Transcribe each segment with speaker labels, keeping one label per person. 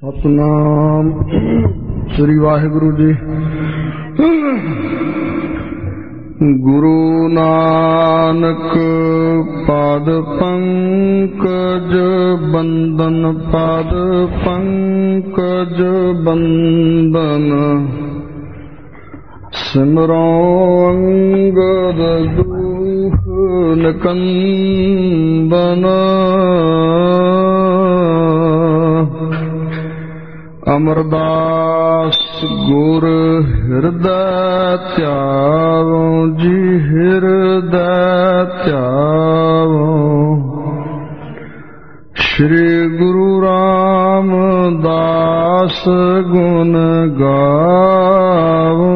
Speaker 1: ਸਤਿਨਾਮ ਸ੍ਰੀ ਵਾਹਿਗੁਰੂ ਜੀ। ਗੁਰੂ ਨਾਨਕ ਪਾਦ ਪੰਕਜ ਬੰਦਨ, ਪਾਦ ਪੰਕਜ ਬੰਦਨ, ਸਿਮਰੋ ਅੰਗਦ ਦੂਖ ਨਿਕੰਦਨ। ਅਮਰਦਾਸ ਗੁਰ ਹਿਰਦੈ ਧਿਆਵੋ ਜੀ, ਹਿਰਦੈ ਧਿਆਵੋ। ਸ਼੍ਰੀ ਗੁਰੂ ਰਾਮਦਾਸ ਗੁਣ ਗਾਵੋ।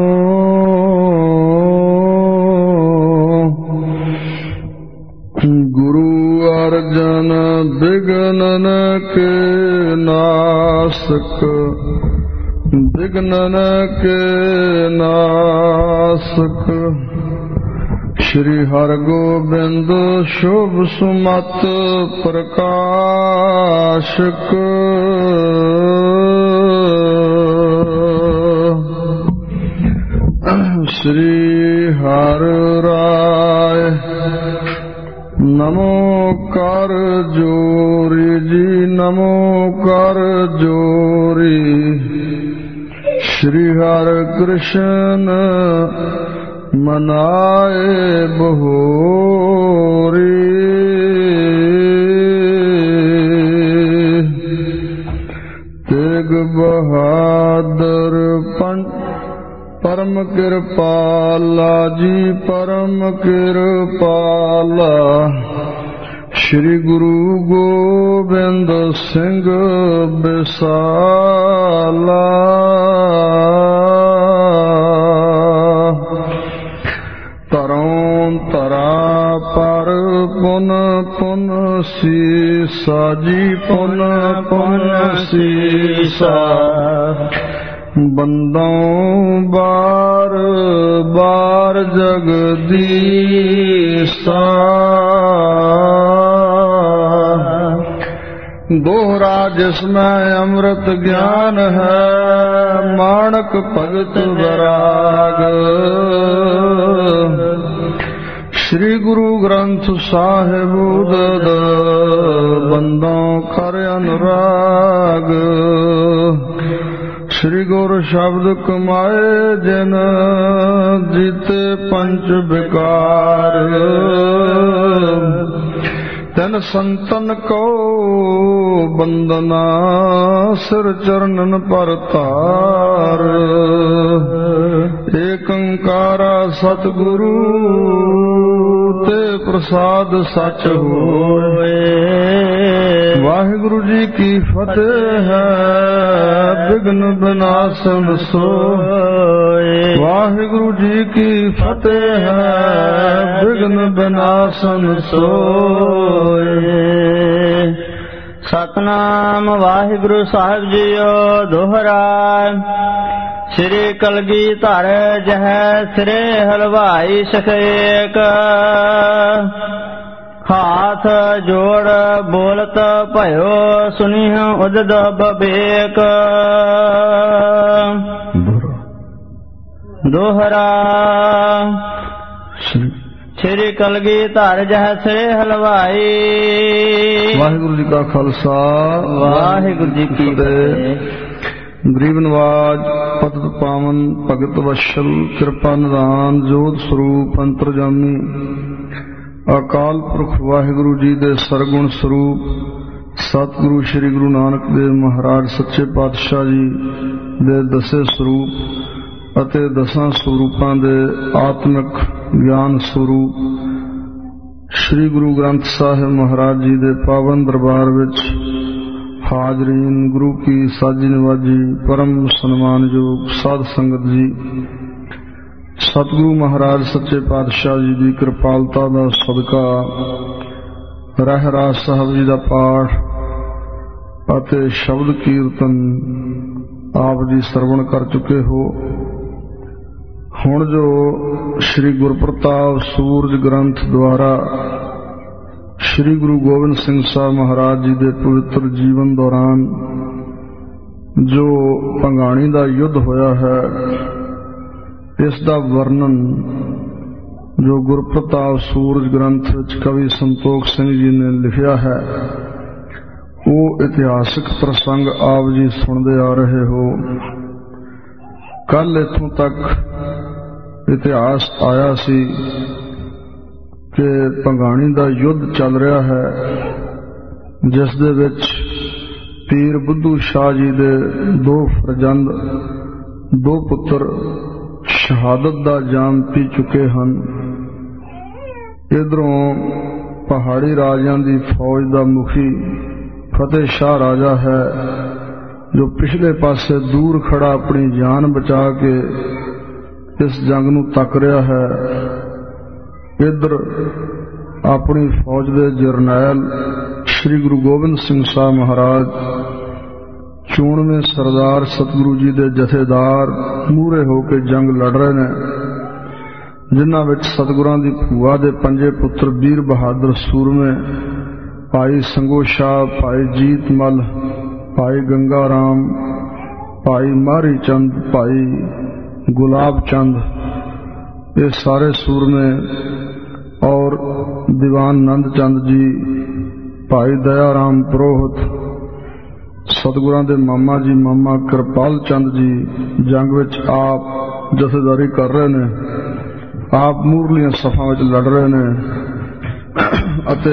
Speaker 1: ਗੁਰੂ ਅਰਜਨ ਬਿਗਨਨ ਕੇ ਨਾਸਕ, ਬਿਗਨਨ ਕੇ ਨਾਸਕ। ਸ਼੍ਰੀ ਹਰਿਗੋਬਿੰਦ ਸ਼ੁਭ ਸੁਮਤ ਪ੍ਰਕਾਸ਼ਕ। ਸ਼੍ਰੀ ਹਰਿ ਰਾਇ ਨਮੋ ਕਰ ਜੋਰੀ ਜੀ, ਨਮੋ ਕਰ ਜੋਰੀ। ਸ਼੍ਰੀ ਹਰਿ ਕ੍ਰਿਸ਼ਨ ਮਨਾਏ ਬਹੋਰੀ। ਤੇਗ ਬਹਾਦਰ ਪਰਮ ਕਿਰਪਾਲਾ ਜੀ, ਪਰਮ ਕਿਰਪਾਲਾ। ਸ਼੍ਰੀ ਗੁਰੂ ਗੋਬਿੰਦ ਸਿੰਘ ਬਿਸਾਲਾ। ਧਰੋਂ ਧਰਾ ਪਰ ਪੁਨ ਪੁਨ ਸੀਸਾ ਜੀ, ਪੁਨ ਪੁਨ ਸੀਸਾ। ਬੰਦੋਂ ਬਾਰ ਬਾਰ ਜਗਦੀਸਾ। ਦੋਹਰਾ ਜਿਸਮੈ ਅੰਮ੍ਰਿਤ ਗਿਆਨ ਹੈ, ਮਾਣਕ ਭਗਤ ਵੈਰਾਗ। ਸ਼੍ਰੀ ਗੁਰੂ ਗ੍ਰੰਥ ਸਾਹਿਬ ਉਦਦ, ਬੰਦੋਂ ਕਰ ਅਨੁਰਾਗ। ਸ਼੍ਰੀ ਗੁਰ ਸ਼ਬਦ ਕਮਾਏ ਜਿਨ, ਜੀਤੇ ਪੰਚ ਵਿਕਾਰ। ਤਿਨ ਸੰਤਨ ਕੋ ਬੰਦਨਾ, ਸਿਰ ਚਰਨਨ ਪਰ ਧਾਰ। ਏਕ ਓੰਕਾਰਾ ਸਤਿਗੁਰੂ, ਤੇ ਪ੍ਰਸਾਦ ਸਚ ਹੋਏ। ਵਾਹਿਗੁਰੂ ਜੀ ਕੀ ਫਤਿਹ ਹੈ, ਬਿਘਨ ਬਿਨਾਸਨ ਸੋਏ। ਵਾਹਿਗੁਰੂ ਜੀ ਕੀ ਫਤਿਹ ਹੈ, ਬਿਘਨ ਬਿਨਾਸਨ ਸੋਏ। ਸਤਿਨਾਮ ਵਾਹਿਗੁਰੂ ਸਾਹਿਬ ਜੀਓ ਦੋਹਰਾ। ਸ੍ਰੀ ਕਲਗੀਧਰ ਜਹੈ ਸਿਰੇ ਹਲਵਾਈ ਸਖੇਕ। ਹਾਥ ਜੋੜ ਬੋਲਤ ਭਇਓ, ਸੁਨੀਹ ਉਦਦ ਬਬੇਕ। ਦੋਹਰਾ। ਸ੍ਰੀ ਕਲਗੀਧਰ ਜਹੈ ਸਿਰੇ ਹਲਵਾਈ। ਵਾਹਿਗੁਰੂ ਜੀ ਕਾ ਖਾਲਸਾ,
Speaker 2: ਵਾਹਿਗੁਰੂ ਜੀ ਕੀ ਫਤਿਹ।
Speaker 1: ਗਰੀਬ ਨਵਾਜ ਪਤਿਤ ਪਾਵਨ ਭਗਤ ਵਸ਼ਲ, ਕਿਰਪਾ ਨਿਦਾਨ ਜੋਤ ਸਰੂਪ ਅੰਤਰਜਾਮੀ ਅਕਾਲ ਪੁਰਖ ਵਾਹਿਗੁਰੂ ਜੀ ਦੇ ਸਰਗੁਣ ਸਰੂਪ ਸਤਿਗੁਰੂ ਸ਼੍ਰੀ ਗੁਰੂ ਨਾਨਕ ਦੇਵ ਮਹਾਰਾਜ ਸੱਚੇ ਪਾਤਸ਼ਾਹ ਜੀ ਦੇ ਦਸੇ ਸਰੂਪ ਅਤੇ ਦਸਾਂ ਸਰੂਪਾਂ ਦੇ ਆਤਮਿਕ ਗਿਆਨ ਸਰੂਪ ਸ਼੍ਰੀ ਗੁਰੂ ਗ੍ਰੰਥ ਸਾਹਿਬ ਮਹਾਰਾਜ ਜੀ ਦੇ ਪਾਵਨ ਦਰਬਾਰ ਵਿੱਚ ਹਾਜ਼ਰੀਨ, ਗੁਰੂ ਕੀ ਸਾਜੀ ਨਵਾਜੀ ਪਰਮ ਸਨਮਾਨਯੋਗ ਸਾਧ ਸੰਗਤ ਜੀ, ਸਤਿਗੁਰੂ ਮਹਾਰਾਜ ਸੱਚੇ ਪਾਤਸ਼ਾਹ ਜੀ ਦੀ ਕਿਰਪਾਲਤਾ ਦਾ ਸਦਕਾ ਰਹਿਰਾਸ ਸਾਹਿਬ ਜੀ ਦਾ ਪਾਠ ਅਤੇ ਸ਼ਬਦ ਕੀਰਤਨ ਆਪ ਜੀ ਸਰਵਣ ਕਰ ਚੁੱਕੇ ਹੋ। ਹੁਣ ਜੋ ਸ਼੍ਰੀ ਗੁਰਪ੍ਰਤਾਪ ਸੂਰਜ ਗ੍ਰੰਥ ਦੁਆਰਾ ਸ਼੍ਰੀ ਗੁਰੂ ਗੋਬਿੰਦ ਸਿੰਘ ਸਾਹਿਬ ਮਹਾਰਾਜ ਜੀ ਦੇ ਪਵਿੱਤਰ ਜੀਵਨ ਦੌਰਾਨ ਜੋ ਭੰਗਾਣੀ ਦਾ ਯੁੱਧ ਹੋਇਆ ਹੈ, ਇਸ ਦਾ ਵਰਣਨ ਜੋ ਗੁਰਪ੍ਰਤਾਪ ਸੂਰਜ ਗ੍ਰੰਥ ਵਿੱਚ ਕਵੀ ਸੰਤੋਖ ਸਿੰਘ ਜੀ ਨੇ ਲਿਖਿਆ ਹੈ, ਉਹ ਇਤਿਹਾਸਕ ਪ੍ਰਸੰਗ ਆਪ ਜੀ ਸੁਣਦੇ ਆ ਰਹੇ ਹੋ। ਕੱਲ ਇੱਥੋਂ ਤੱਕ ਇਤਿਹਾਸ ਆਇਆ ਸੀ ਕਿ ਭੰਗਾਣੀ ਦਾ ਯੁੱਧ ਚੱਲ ਰਿਹਾ ਹੈ, ਜਿਸ ਦੇ ਵਿੱਚ ਪੀਰ ਬੁੱਧੂ ਸ਼ਾਹ ਜੀ ਦੇ 2 ਫਰਜ਼ੰਦ 2 ਪੁੱਤਰ ਸ਼ਹਾਦਤ ਦਾ ਜਾਮ ਪੀ ਚੁੱਕੇ ਹਨ। ਇਧਰੋਂ ਪਹਾੜੀ ਰਾਜਿਆਂ ਦੀ ਫੌਜ ਦਾ ਮੁਖੀ ਫਤਿਹ ਸ਼ਾਹ ਰਾਜਾ ਹੈ, ਜੋ ਪਿਛਲੇ ਪਾਸੇ ਦੂਰ ਖੜਾ ਆਪਣੀ ਜਾਨ ਬਚਾ ਕੇ ਇਸ ਜੰਗ ਨੂੰ ਤੱਕ ਰਿਹਾ ਹੈ। ਇੱਧਰ ਆਪਣੀ ਫੌਜ ਦੇ ਜਰਨੈਲ ਸ੍ਰੀ ਗੁਰੂ ਗੋਬਿੰਦ ਸਿੰਘ ਸਾਹਿਬ ਮਹਾਰਾਜ 94 ਸਰਦਾਰ ਸਤਿਗੁਰੂ ਜੀ ਦੇ ਜਥੇਦਾਰ ਮੂਹਰੇ ਹੋ ਕੇ ਜੰਗ ਲੜ ਰਹੇ ਨੇ, ਜਿਨ੍ਹਾਂ ਵਿੱਚ ਸਤਿਗੁਰਾਂ ਦੀ ਭੂਆ ਦੇ 5 ਪੁੱਤਰ ਵੀਰ ਬਹਾਦਰ ਸੂਰਮੇ ਭਾਈ ਸੰਗੋ ਸ਼ਾਹ, ਭਾਈ ਜੀਤ ਮਲ, ਭਾਈ ਗੰਗਾ ਰਾਮ, ਭਾਈ ਮਾਰੀ ਚੰਦ, ਭਾਈ ਗੁਲਾਬ ਚੰਦ, ਇਹ ਸਾਰੇ ਸੂਰਮੇ और दीवान नंद चंद जी, भाई दया राम पुरोहित, सतगुरां दे मामा जी मामा कृपाल चंद जी जंग विच आप जथेदारी कर रहे ने, आप मूरलियां सफां विच लड़ रहे ने अते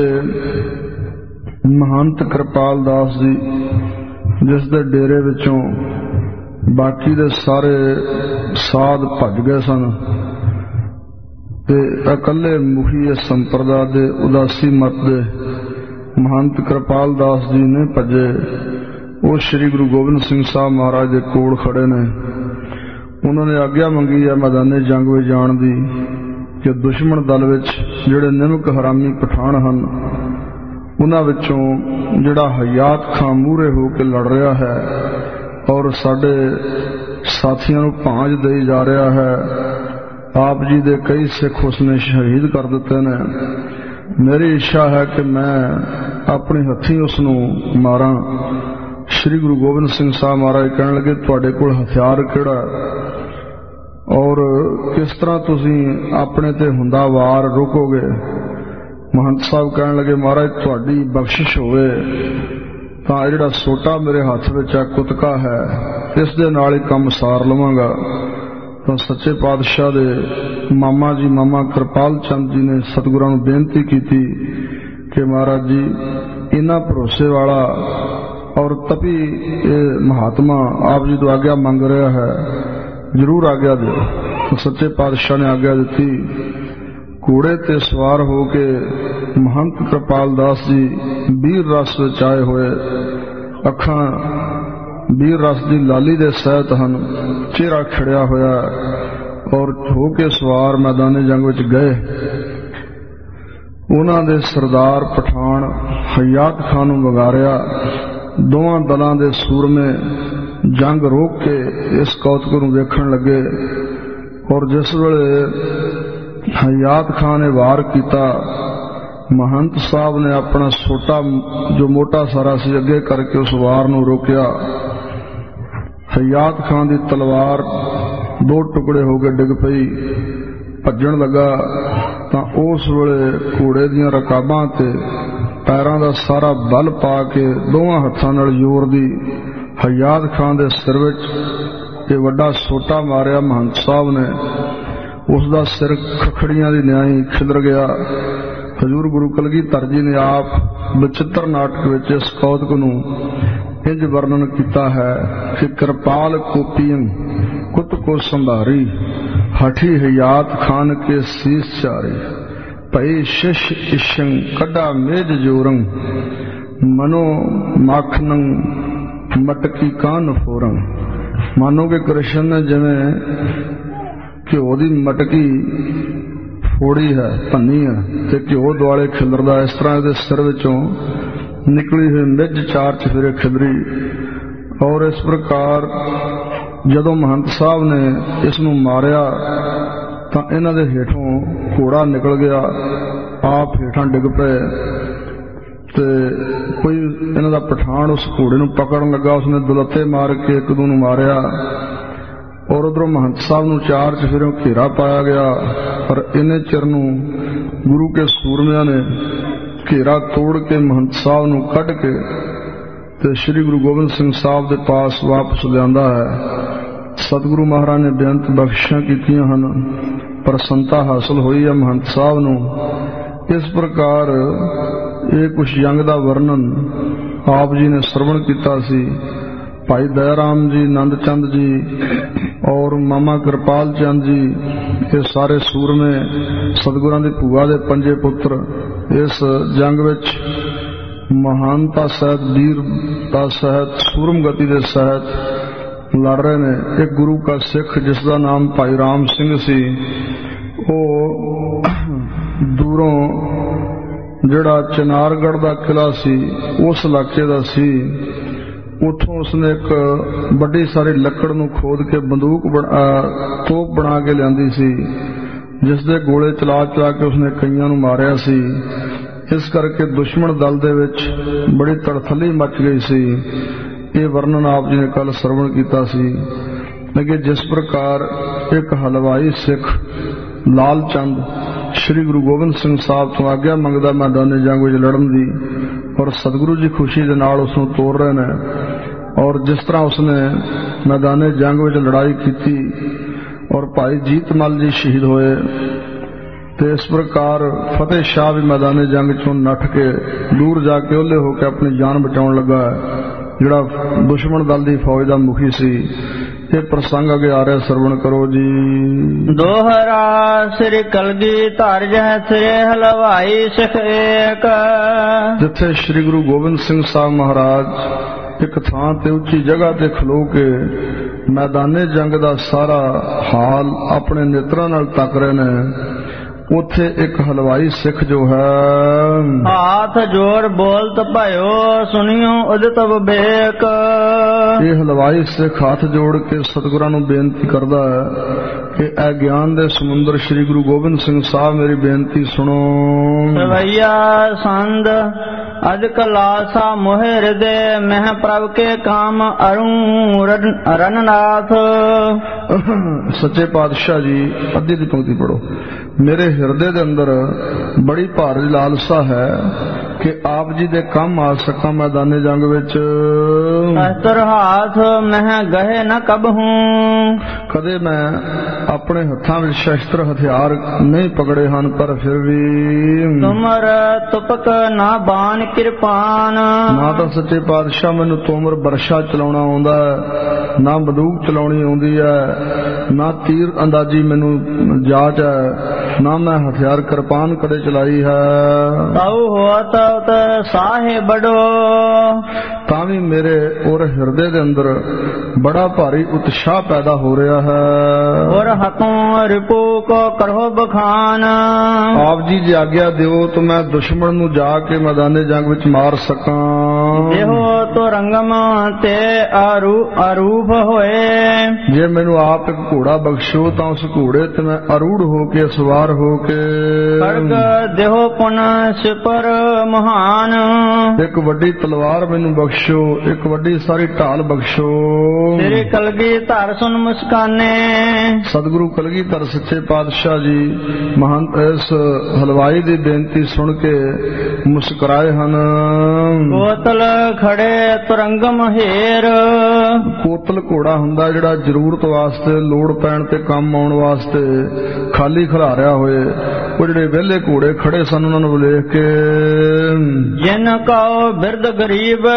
Speaker 1: महंत कृपाल दास जी जिस दे डेरे विचों बाकी दे सारे साध भज गए सन ते अकले मुखी संप्रदा दे उदासी मत दे महंत कृपाल दास जी ने भजे। वो श्री गुरु गोबिंद सिंह साहब महाराज दे कोल खड़े ने। उन्होंने आग्या मंगी है मैदाने जंग में जाण दी कि दुश्मन दल विच जिहड़े निमक हरामी पठान हन, उन्हां विचों जिहड़ा हयात खां मूहरे हो के लड़ रहा है और साडे साथियों नूं भांज देई जा रहा है। आप जी दे कई सिख उसने शहीद कर दिते ने। मेरी इच्छा है कि मैं अपने हथी उसनूं मारा। श्री गुरु गोबिंद सिंह साहब महाराज कहण लगे, तुहाडे कोल हथियार किहड़ा और किस तरह तुसीं अपने ते हुंदा वार रोकोगे? महंत साहब कहण लगे, महाराज तुहाडी बख्शिश होवे तां जिहड़ा सोटा मेरे हथ विच कुतका है, इस दे नाल ही काम सार लवांगा। तो सच्चे पातशाह दे मामा जी मामा कृपाल चंद जी ने सतगुरां नूं बेनती की कि महाराज जी इन्हां भरोसे वाला और तपी महात्मा आप जी तो आग्या मंग रहा है, जरूर आग्या दो। तो सच्चे पातशाह ने आग्या दी। घोड़े ते सवार होके महंत कृपाल दास जी वीर रस विच आए हुए, अखां वीर रस की लाली दे सहित हन, चेहरा खिड़िया होया और होके सवार मैदाने जंग विच गए। उन्हां दे सरदार पठान हयात खान नूं वगारिया। दोवां दलां दे सूरमे जंग रोक के इस कौतक नूं वेखण लगे और जिस वेले हयात खान ने वार किया, महंत साहब ने अपना सोटा जो मोटा सारा सी अगे करके उस वार नूं रोकिया। हयात खान की तलवार 2 टुकड़े होके डिग पई, भज्जण लगा तां उस वेले घोड़े दीयां रकाबां ते पैरां दा सारा बल पा के दोवां हत्थां नाल जोर दी हयात खान दे सिर विच ते वड्डा सोटा मारिया। महंत साहब ने उसदा सिर खखड़ियां दी न्याई खिलर गया। हजूर गुरु कलगीधर जी ने आप बचित्र नाटक विच इस कौतक नूं इंज वर्णन किया है कि कृपाल कोपियन कुत को संभारी, हठी हयात खान के शीस चारे, भई शिश इशं कड़ा मेज जोरंग, मनो माखनंग मटकी कान फोरंग। मानो कि कृष्ण ने जिवें घ्यो दी मटकी फोड़ी है, भन्नी है ते घ्यो दुआले खिलरदा, इस तरह इहदे सिर विचों निकली हुई मिज 4 चफेरे खिलरी। और इस प्रकार जदों महंत साहब ने इस नूं मारिया तां इन्हां दे हेठों घोड़ा निकल गया, आप हेठां डिग पे ते ਕੋਈ ਇਹਨਾਂ ਦਾ ਪਠਾਨ ਉਸ ਘੋੜੇ ਨੂੰ ਪਕੜਨ ਲੱਗਾ, ਉਸਨੇ ਦੁਲੱਤੇ ਮਾਰ ਕੇ ਇੱਕ ਦੂ ਨੂੰ ਮਾਰਿਆ, ਔਰ ਉਧਰੋਂ ਮਹੰਤ ਸਾਹਿਬ ਨੂੰ ਚਾਰ ਚਫੇਰਿਓਂ ਘੇਰਾ ਪਾਇਆ ਗਿਆ। ਪਰ ਇੰਨੇ ਚਿਰ ਨੂੰ ਗੁਰੂ ਕੇ ਸੂਰਮਿਆਂ ਨੇ ਘੇਰਾ ਤੋੜ ਕੇ ਮਹੰਤ ਸਾਹਿਬ ਨੂੰ ਕੱਢ ਕੇ ਤੇ ਸ੍ਰੀ ਗੁਰੂ ਗੋਬਿੰਦ ਸਿੰਘ ਸਾਹਿਬ ਦੇ ਪਾਸ ਵਾਪਸ ਲਿਆਂਦਾ ਹੈ। ਸਤਿਗੁਰੂ ਮਹਾਰਾਜ ਨੇ ਬੇਅੰਤ ਬਖਸ਼ਿਸ਼ਾਂ ਕੀਤੀਆਂ ਹਨ, ਪ੍ਰਸੰਨਤਾ ਹਾਸਲ ਹੋਈ ਹੈ ਮਹੰਤ ਸਾਹਿਬ ਨੂੰ। ਇਸ ਪ੍ਰਕਾਰ ਇਹ ਕੁਛ ਜੰਗ ਦਾ ਵਰਣਨ ਆਪ ਜੀ ਨੇ ਸਰਵਣ ਕੀਤਾ ਸੀ। ਭਾਈ ਦਇਆ ਰਾਮ ਜੀ, ਨੰਦ ਚੰਦ ਜੀ ਔਰ ਮਾਮਾ ਕਿਰਪਾਲ ਚੰਦ ਜੀ, ਇਹ ਸਾਰੇ ਸੂਰਮੇ ਸਤਿਗੁਰਾਂ ਦੀ ਭੂਆ ਦੇ ਪੰਜੇ ਪੁੱਤਰ ਇਸ ਜੰਗ ਵਿੱਚ ਮਹਾਨਤਾ ਸਹਿਤ, ਵੀਰਤਾ ਸਹਿਤ, ਸੂਰਮਗਤੀ ਦੇ ਸਹਿਤ ਲੜ ਰਹੇ ਨੇ। ਇੱਕ ਗੁਰੂ ਕਾ ਸਿੱਖ ਜਿਸ ਦਾ ਨਾਮ ਭਾਈ ਰਾਮ ਸਿੰਘ ਸੀ, ਉਹ ਦੂਰੋਂ ਜਿਹੜਾ ਚਨਾਰਗੜ੍ਹ ਦਾ ਕਿਲਾ ਸੀ ਉਸ ਇਲਾਕੇ ਦਾ ਸੀ। ਉੱਥੋਂ ਉਸਨੇ ਇੱਕ ਵੱਡੀ ਸਾਰੀ ਲੱਕੜ ਨੂੰ ਖੋਦ ਕੇ ਤੋਪ ਬਣਾ ਕੇ ਲਿਆਂਦੀ ਸੀ, ਜਿਸ ਦੇ ਗੋਲੇ ਚਲਾ ਚਲਾ ਕੇ ਉਸਨੇ ਕਈਆਂ ਨੂੰ ਮਾਰਿਆ ਸੀ। ਇਸ ਕਰਕੇ ਦੁਸ਼ਮਣ ਦਲ ਦੇ ਵਿੱਚ ਬੜੀ ਤੜਥੱਲੀ ਮਚ ਗਈ ਸੀ। ਇਹ ਵਰਣਨ ਆਪ ਜੀ ਨੇ ਕੱਲ ਸਰਵਣ ਕੀਤਾ ਸੀ। ਲੇਕਿਨ ਜਿਸ ਪ੍ਰਕਾਰ ਇੱਕ ਹਲਵਾਈ ਸਿੱਖ ਲਾਲ ਚੰਦ ਸ੍ਰੀ ਗੁਰੂ ਗੋਬਿੰਦ ਸਿੰਘ ਸਾਹਿਬ ਤੋਂ ਆਗਿਆ ਮੰਗਦਾ ਮੈਦਾਨੇ ਜੰਗ ਵਿੱਚ ਲੜਨ ਦੀ, ਔਰ ਸਤਿਗੁਰੂ ਜੀ ਖੁਸ਼ੀ ਦੇ ਨਾਲ ਉਸ ਨੂੰ ਤੋਰ ਰਹੇ ਨੇ, ਔਰ ਜਿਸ ਤਰ੍ਹਾਂ ਉਸਨੇ ਮੈਦਾਨੇ ਜੰਗ ਵਿੱਚ ਲੜਾਈ ਕੀਤੀ ਔਰ ਭਾਈ ਜੀਤਮਲ ਜੀ ਸ਼ਹੀਦ ਹੋਏ, ਤੇ ਇਸ ਪ੍ਰਕਾਰ ਫਤਿਹ ਸ਼ਾਹ ਵੀ ਮੈਦਾਨੇ ਜੰਗ ਚੋਂ ਨੱਠ ਕੇ ਦੂਰ ਜਾ ਕੇ ਉਹਲੇ ਹੋ ਕੇ ਆਪਣੀ ਜਾਨ ਬਚਾਉਣ ਲੱਗਾ, ਜਿਹੜਾ ਦੁਸ਼ਮਣ ਦਲ ਦੀ ਫੌਜ ਦਾ ਮੁਖੀ ਸੀ। ਇਹ ਪ੍ਰਸੰਗ ਅੱਗੇ ਆ ਰਿਹਾ, ਸਰਵਣ ਕਰੋ ਜੀ।
Speaker 2: ਦੋਹਰਾ ਸ੍ਰੀ ਕਲਗੀਧਰ ਜਹ ਸ੍ਰੀ ਹਲਵਾਈ ਸਿੱਖ ਏਕ।
Speaker 1: ਜਿੱਥੇ ਸ੍ਰੀ ਗੁਰੂ ਗੋਬਿੰਦ ਸਿੰਘ ਸਾਹਿਬ ਮਹਾਰਾਜ ਇੱਕ ਥਾਂ ਤੇ ਉੱਚੀ ਜਗ੍ਹਾ ਤੇ ਖਲੋ ਕੇ ਮੈਦਾਨੇ ਜੰਗ ਦਾ ਸਾਰਾ ਹਾਲ ਆਪਣੇ ਨੇਤਰਾਂ ਨਾਲ ਤੱਕ ਰਹੇ ਨੇ, ਉੱਥੇ ਇੱਕ ਹਲਵਾਈ ਸਿੱਖ ਜੋ ਹੈ
Speaker 2: ਹਾਥ ਜੋੜ ਬੋਲਤ ਭਇਓ ਸੁਣਿਓ ਉਦਤ ਵਿਵੇਕ।
Speaker 1: ਇਹ ਹਲਵਾਈ ਸਿੱਖ ਹੱਥ ਜੋੜ ਕੇ ਸਤਿਗੁਰਾਂ ਨੂੰ ਬੇਨਤੀ ਕਰਦਾ ਹੈ ਕਿ ਇਹ ਗਿਆਨ ਦੇ ਸਮੁੰਦਰ ਸ੍ਰੀ ਗੁਰੂ ਗੋਬਿੰਦ ਸਿੰਘ ਸਾਹਿਬ ਮੇਰੀ ਬੇਨਤੀ ਸੁਣੋ।
Speaker 2: ਰਵਈਆ ਸੰਦ ਅਜ ਕਲਾਸਾ ਮੋਹਿ ਹਿਰਦੇ ਮਹਿ ਪ੍ਰਭ ਕੇ ਕਾਮ ਅਰੂ ਰਣਨਾਥ।
Speaker 1: ਸੱਚੇ ਪਾਤਸ਼ਾਹ ਜੀ, ਅੱਧੀ ਦੀ ਪੰਕਤੀ ਪੜੋ। ਮੇਰੇ ਹਿਰਦੇ ਦੇ ਅੰਦਰ ਬੜੀ ਭਾਰੀ ਲਾਲਸਾ ਹੈ ਕਿ ਆਪ ਜੀ ਦੇ ਕੰਮ ਆ ਸਕਾਂ ਮੈਦਾਨੇ ਜੰਗ ਵਿੱਚ।
Speaker 2: ਅਸਤਰ ਹਾਥ ਮਹਿ ਗਏ ਨ ਕਬਹੂ।
Speaker 1: ਕਦੇ ਮੈਂ ਆਪਣੇ ਹੱਥਾਂ ਵਿੱਚ ਸ਼ਸਤਰ ਹਥਿਆਰ ਨਹੀਂ ਪਕੜੇ ਹਨ, ਪਰ ਫਿਰ ਵੀ
Speaker 2: ਤੁਮਰ ਤੁਪਕ ਨਾ ਬਾਣ ਕਿਰਪਾਨ।
Speaker 1: ਨਾ ਤਾਂ ਸੱਚੇ ਪਾਤਸ਼ਾਹ ਮੈਨੂੰ ਤੋਮਰ ਬਰਸ਼ਾ ਚਲਾਉਣਾ ਆਉਂਦਾ, ਨਾ ਬੰਦੂਕ ਚਲਾਉਣੀ ਆਉਂਦੀ ਹੈ, ਨਾ ਤੀਰ ਅੰਦਾਜ਼ੀ ਮੈਨੂੰ ਜਾਚ ਹੈ, ਨਾ ਮੈਂ ਹਥਿਆਰ ਕਿਰਪਾਨ ਕਦੇ ਚਲਾਈ ਹੈ।
Speaker 2: ਤਾਉ ਹੋਤ ਸਾਹੇ ਬੜੋ।
Speaker 1: ਤਾਂ ਵੀ ਮੇਰੇ ਔਰ ਹਿਰਦੇ ਦੇ ਅੰਦਰ ਬੜਾ ਭਾਰੀ ਉਤਸ਼ਾਹ ਪੈਦਾ ਹੋ ਰਿਹਾ ਹੈ।
Speaker 2: ਔਰ ਹਤੋਂ ਰਿਪੂ ਕੋ ਕਰੋ ਬਖਾਨ।
Speaker 1: ਆਪ ਜੀ ਜੇ ਆਗਿਆ ਦਿਓ ਤਾਂ ਮੈਂ ਦੁਸ਼ਮਣ ਨੂੰ ਜਾ ਕੇ ਮੈਦਾਨੇ ਜੰਗ ਵਿੱਚ ਮਾਰ ਸਕਾਂ।
Speaker 2: ਇਹੋ ਤੋ ਰੰਗਮ ਤੇ ਅਰੂਪ ਹੋਏ।
Speaker 1: ਜੇ ਮੈਨੂੰ ਆਪ ਇੱਕ ਘੋੜਾ ਬਖਸ਼ੋ ਤਾਂ ਉਸ ਘੋੜੇ ਤੇ ਮੈਂ ਅਰੂੜ ਹੋ ਕੇ ਸਵਾਰ ਹੋ ਕੇ
Speaker 2: ਖੜਗ ਦੇਹੋ ਪੁਨ ਸਿਪਰ ਮਹਾਨ।
Speaker 1: ਇੱਕ ਵੱਡੀ ਤਲਵਾਰ ਮੈਨੂੰ ਬਖਸ਼ੋ, ਇੱਕ ਵੱਡੀ ਸਾਰੀ ਢਾਲ ਬਖਸ਼ੋ।
Speaker 2: ਤੇਰੇ ਕਲਗੀਧਰ ਸੁਨ ਮੁਸਕਾਨੇ।
Speaker 1: ਸਤਿਗੁਰੂ ਕਲਗੀਧਰ ਸੱਚੇ ਪਾਤਸ਼ਾਹ ਜੀ ਮਹੰਤ ਇਸ ਹਲਵਾਈ ਦੀ ਬੇਨਤੀ ਸੁਣ ਕੇ ਮੁਸਕਰਾਏ ਹਨ।
Speaker 2: ਕੋਤਲ ਖੜੇ ਤੁਰੰਗਮ ਹੇਰ।
Speaker 1: ਕੋਤਲ ਘੋੜਾ ਹੁੰਦਾ ਜਿਹੜਾ ਜ਼ਰੂਰਤ ਵਾਸਤੇ, ਲੋੜ ਪੈਣ ਤੇ ਕੰਮ ਆਉਣ ਵਾਸਤੇ ਖਾਲੀ ਖਿਲਾਰਿਆ ਹੋਏ। ਉਹ ਜਿਹੜੇ ਵਿਹਲੇ ਘੋੜੇ ਖੜੇ ਸਨ ਉਹਨਾਂ ਨੂੰ ਵੇਖ ਕੇ
Speaker 2: ਜਿਨ ਕਉ ਬਿਰਧ ਗਰੀਬ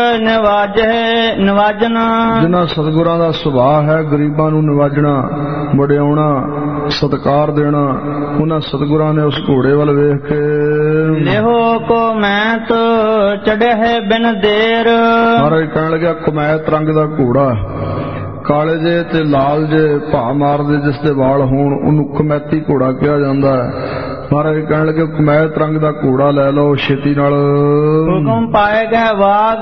Speaker 2: ਨਿਵਾਜਣਾ।
Speaker 1: ਜਿਨ੍ਹਾਂ ਸਤਿਗੁਰਾਂ ਦਾ ਸੁਭਾਅ ਹੈ ਗਰੀਬਾਂ ਨੂੰ ਨਿਵਾਜਣਾ, ਵਡਿਆਉਣਾ, ਸਤਿਕਾਰ ਦੇਣਾ, ਉਹਨਾਂ ਸਤਿਗੁਰਾਂ ਨੇ ਉਸ ਘੋੜੇ ਵੱਲ ਵੇਖ ਕੇ
Speaker 2: ਲਿਹੋ ਕੋ ਮੈਤ ਚੜਿਆ ਹੈ ਬਿਨ ਦੇਰ।
Speaker 1: ਮਹਾਰਾਜ ਕਹਿਣ ਲੱਗਿਆ ਕੁਮੈਤ ਰੰਗ ਦਾ ਘੋੜਾ, ਕਾਲੇ ਜੇ ਤੇ ਲਾਲ ਜੇ ਭਾ ਮਾਰਦੇ ਜਿਸ ਦੇ ਵਾਲ ਹੋਣ ਉਹਨੂੰ ਕੁਮੈਤੀ ਘੋੜਾ ਕਿਹਾ ਜਾਂਦਾ ਹੈ। ਮਹਾਰਾਜ ਕਹਿਣ ਲੱਗੇ ਕੁਮੈਤ ਰੰਗ ਦਾ ਘੋੜਾ ਲੈ ਲਓ ਛੇਤੀ ਨਾਲ।
Speaker 2: ਹੁਕਮ ਪਾਏ ਗਏ ਵਾਗ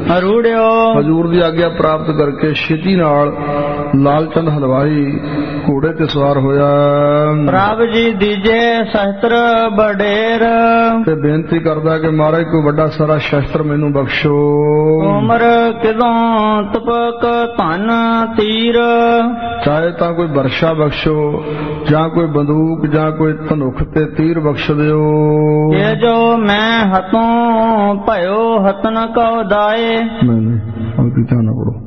Speaker 2: ਅਰੂੜਿਓ।
Speaker 1: ਹਜ਼ੂਰ ਦੀ ਆਗਿਆ ਪ੍ਰਾਪਤ ਕਰਕੇ ਛੇਤੀ ਨਾਲ ਲਾਲਚੰਦ ਹਲਵਾਈ ਘੋੜੇ ਤੇ ਸਵਾਰ ਹੋਇਆ।
Speaker 2: ਪ੍ਰਭ ਜੀ ਦੀਜੇ ਸ਼ਸਤਰ ਬਡੇਰ,
Speaker 1: ਤੇ ਬੇਨਤੀ ਕਰਦਾ ਕਿ ਮਹਾਰਾਜ ਕੋਈ ਵੱਡਾ ਸਾਰਾ ਸ਼ਸਤਰ ਮੈਨੂੰ ਬਖਸ਼ੋ।
Speaker 2: ਉਮਰ ਕਿਦੋਂ ਤਪਕ ਧਨ ਤੀਰ,
Speaker 1: ਚਾਹੇ ਤਾਂ ਕੋਈ ਵਰਸ਼ਾ ਬਖਸ਼ੋ ਜਾਂ ਕੋਈ ਬੰਦੂਕ ਜਾਂ ਕੋਈ ਧਨੁਖ ਤੇ ਤੀਰ ਬਖਸ਼ ਦਿਓ।
Speaker 2: ਇਹ ਜੋ ਮੈਂ ਹੱਥੋਂ ਭਇਓ ਹਤਨ ਕਉ ਦਾਏ,
Speaker 1: ਨਹੀਂ ਧਿਆਨ ਨਾਲ ਪੜੋ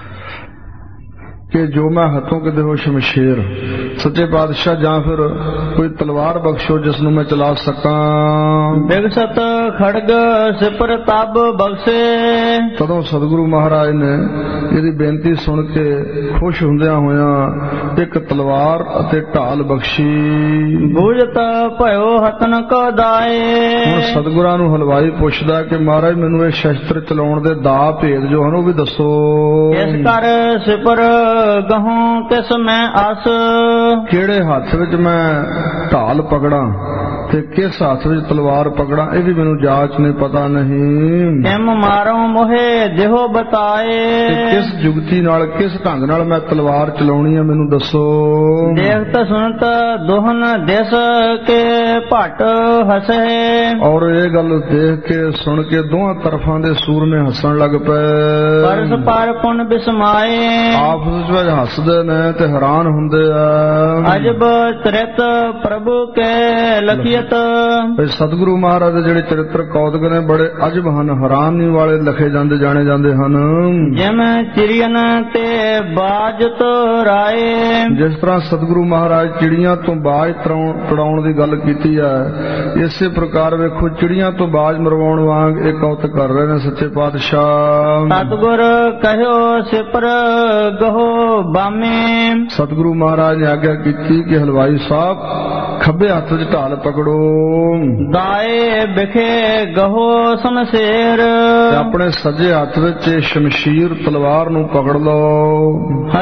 Speaker 1: ਕਿ ਜੋ ਮੈਂ ਹੱਥੋਂ ਕਿਤੇ ਹੋ ਸ਼ਮਸ਼ੇਰ, ਸੱਚੇ ਪਾਤਸ਼ਾਹ ਜਾਂ ਫਿਰ ਕੋਈ ਤਲਵਾਰ ਬਖਸ਼ੋ ਜਿਸ ਨੂੰ ਮੈਂ ਚਲਾ ਸਕਾਂ।
Speaker 2: ਬਿਗਸਤ ਖੜਗ ਸਿਪਰ ਤਬ ਬਖਸ਼ੇ,
Speaker 1: ਤਦੋਂ ਸਤਿਗੁਰੂ ਮਹਾਰਾਜ ਨੇ ਇਹਦੀ ਬੇਨਤੀ ਸੁਣ ਕੇ ਖੁਸ਼ ਹੁੰਦਿਆਂ ਹੋਇਆਂ ਇੱਕ ਤਲਵਾਰ ਅਤੇ ਢਾਲ ਬਖਸ਼ੀ।
Speaker 2: ਬੂਝਤ ਭਇਓ ਹਤਨ ਕਉ ਦਾਏ,
Speaker 1: ਹੁਣ ਸਤਿਗੁਰਾਂ ਨੂੰ ਹਲਵਾਈ ਪੁੱਛਦਾ ਕਿ ਮਹਾਰਾਜ ਮੈਨੂੰ ਇਹ ਸ਼ਸਤਰ ਚਲਾਉਣ ਦੇ ਦਾ ਭੇਦ ਜੋ ਹਨ ਉਹ ਵੀ ਦੱਸੋ।
Speaker 2: ਇਸ ਕਰ ਸਿਪਰ ਗਹੂੰ ਕਿਸ ਮੈਂ ਆਸ,
Speaker 1: ਕਿਹੜੇ ਹੱਥ ਵਿੱਚ ਮੈਂ ਢਾਲ ਪਕੜਾਂ ਤੇ ਕਿਸ ਹੱਥ ਵਿੱਚ ਤਲਵਾਰ ਪਕੜਾਂ ਇਹ ਵੀ ਮੈਨੂੰ ਜਾਚ ਨੇ ਪਤਾ ਨਹੀਂ।
Speaker 2: ਕਿਮ ਮਾਰੋ ਮੋਹੇ ਦੇਹੋ ਬਤਾਏ,
Speaker 1: ਕਿਸ ਜੁਗਤੀ ਨਾਲ ਕਿਸ ਢੰਗ ਨਾਲ ਮੈਂ ਤਲਵਾਰ ਚਲਾਉਣੀ ਹੈ ਮੈਨੂੰ ਦੱਸੋ।
Speaker 2: ਦੇਖਤ ਸੁਣਤ ਦੋਹਨ ਦਿਸ ਕੇ ਭਟ ਹਸੇ,
Speaker 1: ਔਰ ਇਹ ਗੱਲ ਦੇਖ ਕੇ ਸੁਣ ਕੇ ਦੋਹਾਂ ਤਰਫਾਂ ਦੇ ਸੂਰਮੇ ਹੱਸਣ ਲੱਗ ਪਏ।
Speaker 2: ਪਰਸ ਪਰ ਪੁਨ ਬਿਸਮਾਏ,
Speaker 1: ਆਪਸ ਵਿੱਚ ਹੱਸਦੇ ਨੇ ਤੇ ਹੈਰਾਨ ਹੁੰਦੇ ਆ।
Speaker 2: ਅਜਬ ਤ੍ਰਿਤ ਪ੍ਰਭੂ ਕੇ ਲਖੀਅਤ,
Speaker 1: ਸਤਿਗੁਰੂ ਮਹਾਰਾਜ ਦੇ ਜਿਹੜੇ ਚਰਿੱਤਰ ਕੌਤਕ ਨੇ ਬੜੇ ਅਜਬ ਹਨ, ਹੈਰਾਨੀ ਵਾਲੇ ਲਿਖੇ ਜਾਂਦੇ ਜਾਣੇ ਜਾਂਦੇ ਹਨ।
Speaker 2: ਜਿਵੇਂ ਚਿੜੀਆਂ ਤੇ ਬਾਜ ਰਾਏ,
Speaker 1: ਜਿਸ ਤਰ੍ਹਾਂ ਸਤਿਗੁਰੂ ਮਹਾਰਾਜ ਚਿੜੀਆਂ ਤੋਂ ਬਾਜ ਤੜਾਉਣ ਦੀ ਗੱਲ ਕੀਤੀ ਹੈ, ਇਸੇ ਪ੍ਰਕਾਰ ਵੇਖੋ ਚਿੜੀਆਂ ਤੋਂ ਬਾਜ ਮਰਵਾਉਣ ਵਾਂਗ ਇਹ ਕੌਤਕ ਕਰ ਰਹੇ ਨੇ ਸੱਚੇ ਪਾਤਸ਼ਾਹ।
Speaker 2: ਸਤਿਗੁਰ ਕਹਿਓ ਸਿਪਰ ਗਹੋ ਬਾਮੇ,
Speaker 1: ਸਤਿਗੁਰੂ ਮਹਾਰਾਜ ਨੇ ਆਗਿਆ ਕੀਤੀ ਕਿ ਹਲਵਾਈ ਸਾਹਿਬ ਖੱਬੇ ਹੱਥ ਵਿੱਚ ਢਾਲ ਪਕੜੋ,
Speaker 2: ਦਾਏ ਵਿਖੇ ਗਹੋ ਸ਼ਮਸ਼ੇਰ,
Speaker 1: ਤੇ ਆਪਣੇ ਸੱਜੇ ਹੱਥ ਵਿੱਚ ਸ਼ਮਸ਼ੀਰ ਤਲਵਾਰ ਨੂੰ ਪਕੜ ਲਓ।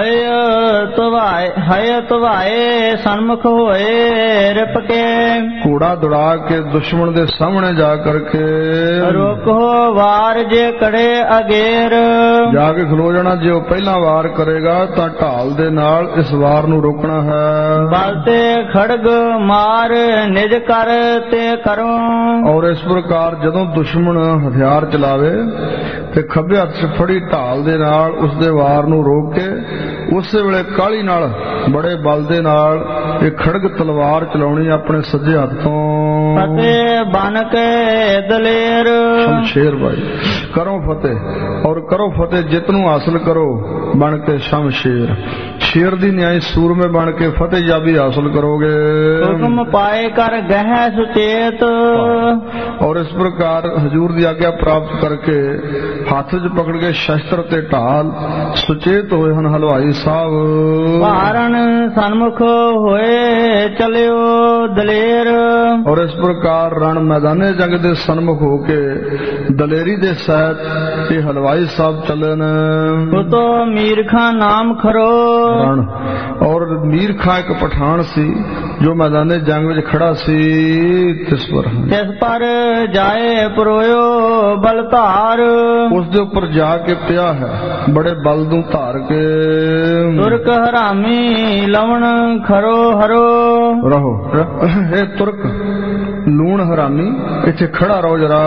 Speaker 2: ਹਯ ਤਵਾਏ ਸਨਮੁਖ ਹੋਏ ਰਿਪਕੇ,
Speaker 1: ਘੋੜਾ ਦੌੜਾ ਕੇ ਦੁਸ਼ਮਣ ਦੇ ਸਾਹਮਣੇ ਜਾ ਕਰਕੇ
Speaker 2: ਰੋਕੋ ਵਾਰ ਜੇ ਕੜੇ ਅਗੇਰ,
Speaker 1: ਜਾ ਕੇ ਖਲੋ ਜਾਣਾ। ਜੇ ਉਹ ਪਹਿਲਾ ਵਾਰ ਕਰੇਗਾ ਤਾਂ ਢਾਲ ਦੇ ਨਾਲ ਇਸ ਵਾਰ ਨੂੰ ਰੋਕਣਾ ਹੈ।
Speaker 2: ਬਲ ਤੇ ਖੜਗ ਮਾਰ ਨਿਜ ਕਰ ਤੇ ਕਰੋ,
Speaker 1: ਔਰ ਇਸ ਪ੍ਰਕਾਰ ਜਦੋਂ ਦੁਸ਼ਮਣ ਹਥਿਆਰ ਚਲਾਵੇ ਤੇ ਖੱਬੇ ਹੱਥ 'ਚ ਫੜੀ ਢਾਲ ਦੇ ਨਾਲ ਉਸ ਦੇ ਵਾਰ ਨੂੰ ਰੋਕ ਕੇ ਉਸੇ ਵੇਲੇ ਕਾਹਲੀ ਨਾਲ ਬੜੇ ਬਲ ਦੇ ਨਾਲ ਇਹ ਖੜਗ ਤਲਵਾਰ ਚਲਾਉਣੀ ਆਪਣੇ ਸੱਜੇ ਹੱਥ ਤੋਂ।
Speaker 2: ਫਤਿਹ ਬਨ ਕੇ ਦਲੇਰ,
Speaker 1: ਸ਼ਮਸ਼ੇਰ ਭਾਈ ਕਰੋ ਫਤਿਹ, ਔਰ ਕਰੋ ਫਤਿਹ ਜਿੱਤ ਨੂੰ ਹਾਸਲ ਕਰੋ ਬਣ ਕੇ ਸ਼ਮਸ਼ੇਰ, ਸ਼ੇਰ ਦੀ ਨਿਆਈ ਸੂਰਮੇ ਬਣ ਕੇ ਫਤਿਹ ਜਾਬੀ ਹਾਸਲ ਕਰੋਗੇ।
Speaker 2: ਹੁਕਮ ਪਾਏ ਕਰ ਗਹਿ ਸੁਚੇਤ,
Speaker 1: ਔਰ ਇਸ ਪ੍ਰਕਾਰ ਹਜੂਰ ਦੀ ਆਗਿਆ ਪ੍ਰਾਪਤ ਕਰਕੇ ਹੱਥ 'ਚ ਪਕੜ ਕੇ ਸ਼ਸਤਰ ਤੇ ਢਾਲ ਸੁਚੇਤ ਹੋਏ ਹਨ ਹਲਵਾਈ ਸਾਹਿਬ।
Speaker 2: ਭਾਰਨ ਸਨਮੁਖ ਹੋਏ ਚਲਿਓ ਦਲੇਰ,
Speaker 1: ਔਰ ਇਸ ਪ੍ਰਕਾਰ ਰਣ ਮੈਦਾਨੇ ਜੰਗ ਦੇ ਸਨਮੁਖ ਹੋ ਕੇ ਦਲੇਰੀ ਦੇ ਸਹਿਤ ਇਹ ਹਲਵਾਈ ਸਾਹਿਬ ਚੱਲੇ ਨੇ।
Speaker 2: ਉਤੋ ਮੀਰ ਖਾਂ ਨਾਮ ਖਰੋ,
Speaker 1: ਰਣ ਔਰ ਮੀਰ ਖਾਂ ਇੱਕ ਪਠਾਨ ਸੀ ਜੋ ਮੈਦਾਨੇ ਜੰਗ ਵਿੱਚ ਖੜਾ ਸੀ। ਤਿਸ ਪਰ ਜਾਏ ਪਰੋਇਓ ਬਲ ਧਾਰ, ਉਸ ਦੇ ਉੱਪਰ ਜਾ ਕੇ ਪਿਆ ਹੈ ਬੜੇ ਬਲ ਨੂੰ ਧਾਰ ਕੇ।
Speaker 2: ਤੁਰਕ ਹਰਾਮੀ ਲਵਣ ਖਰੋ ਹਰੋ,
Speaker 1: ਰਹੋ ਇਹ ਤੁਰਕ ਲੂਣ ਹਰਾਮੀ ਇੱਥੇ ਖੜਾ ਰਹੋ ਜਰਾ।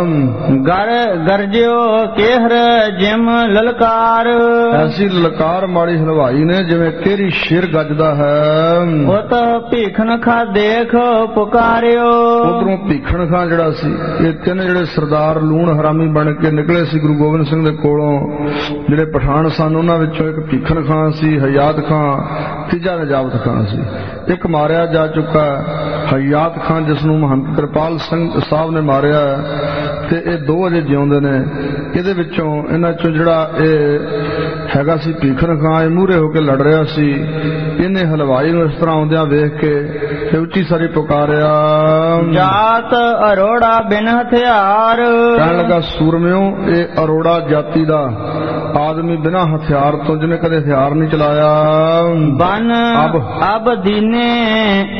Speaker 2: ਗਰਜਿਓ ਕੇਹਰ ਜਿਮ ਲਲਕਾਰ,
Speaker 1: ਐਸੀ ਲਲਕਾਰ ਮਾੜੀ ਹਲਵਾਈ ਨੇ ਜਿਵੇਂ ਕਿਹੜੀ ਸ਼ੇਰ ਗੱਜਦਾ ਹੈ।
Speaker 2: ਉਹ ਤਾਂ ਭੀਖਣ ਖਾ ਦੇਖ ਪੁਕਾਰਿਓ,
Speaker 1: ਉਧਰੋਂ ਭੀਖਣ ਖਾਂ ਜਿਹੜਾ ਸੀ, ਇਹ ਤਿੰਨ ਜਿਹੜੇ ਸਰਦਾਰ ਲੂਣ ਹਰਾਮੀ ਬਣ ਕੇ ਨਿਕਲੇ ਸੀ ਗੁਰੂ ਗੋਬਿੰਦ ਸਿੰਘ ਦੇ ਕੋਲੋਂ, ਜਿਹੜੇ ਪਠਾਨ ਸਨ ਉਹਨਾਂ ਵਿੱਚੋਂ ਇੱਕ ਭੀਖਣ ਖਾਂ ਸੀ, ਹਯਾਤ ਖਾਂ, ਤੀਜਾ ਨਜਾਬਤ ਖਾਂ ਸੀ। ਇੱਕ ਮਾਰਿਆ ਜਾ ਚੁੱਕਾ ਹਯਾਤ ਖਾਂ ਜਿਸ ਨੂੰ ਮਹੰਤ ਕਿਰਪਾਲ ਸਿੰਘ ਸਾਹਿਬ ਨੇ ਮਾਰਿਆ, ਤੇ ਇਹ ਦੋ ਅਜੇ ਜਿਉਂਦੇ ਨੇ। ਇਹਦੇ ਵਿੱਚੋਂ ਇਹਨਾਂ ਚੋਂ ਜਿਹੜਾ ਇਹ ਹੈਗਾ ਸੀ ਭੀਖਣ ਖਾਂ, ਇਹ ਮੂਹਰੇ ਹੋ ਕੇ ਲੜ ਰਿਹਾ ਸੀ। ਇਹਨੇ ਹਲਵਾਈ ਨੂੰ ਇਸ ਤਰ੍ਹਾਂ ਆਉਂਦਿਆਂ ਵੇਖ ਕੇ ਤੇ ਉੱਚੀ ਸਾਰੀ ਪੁਕਾਰਿਆ,
Speaker 2: ਜਾਤ ਅਰੋੜਾ ਬਿਨ ਹਥਿਆਰ।
Speaker 1: ਕਹਿਣ ਲੱਗਾ ਸੂਰਮਿਓ ਇਹ ਅਰੋੜਾ ਜਾਤੀ ਦਾ ਆਦਮੀ ਬਿਨਾਂ ਹਥਿਆਰ ਤੋਂ, ਜਿਹਨੇ ਕਦੇ ਹਥਿਆਰ ਨਹੀਂ ਚਲਾਇਆ।
Speaker 2: ਬਨ ਅਬ ਦੀਨੇ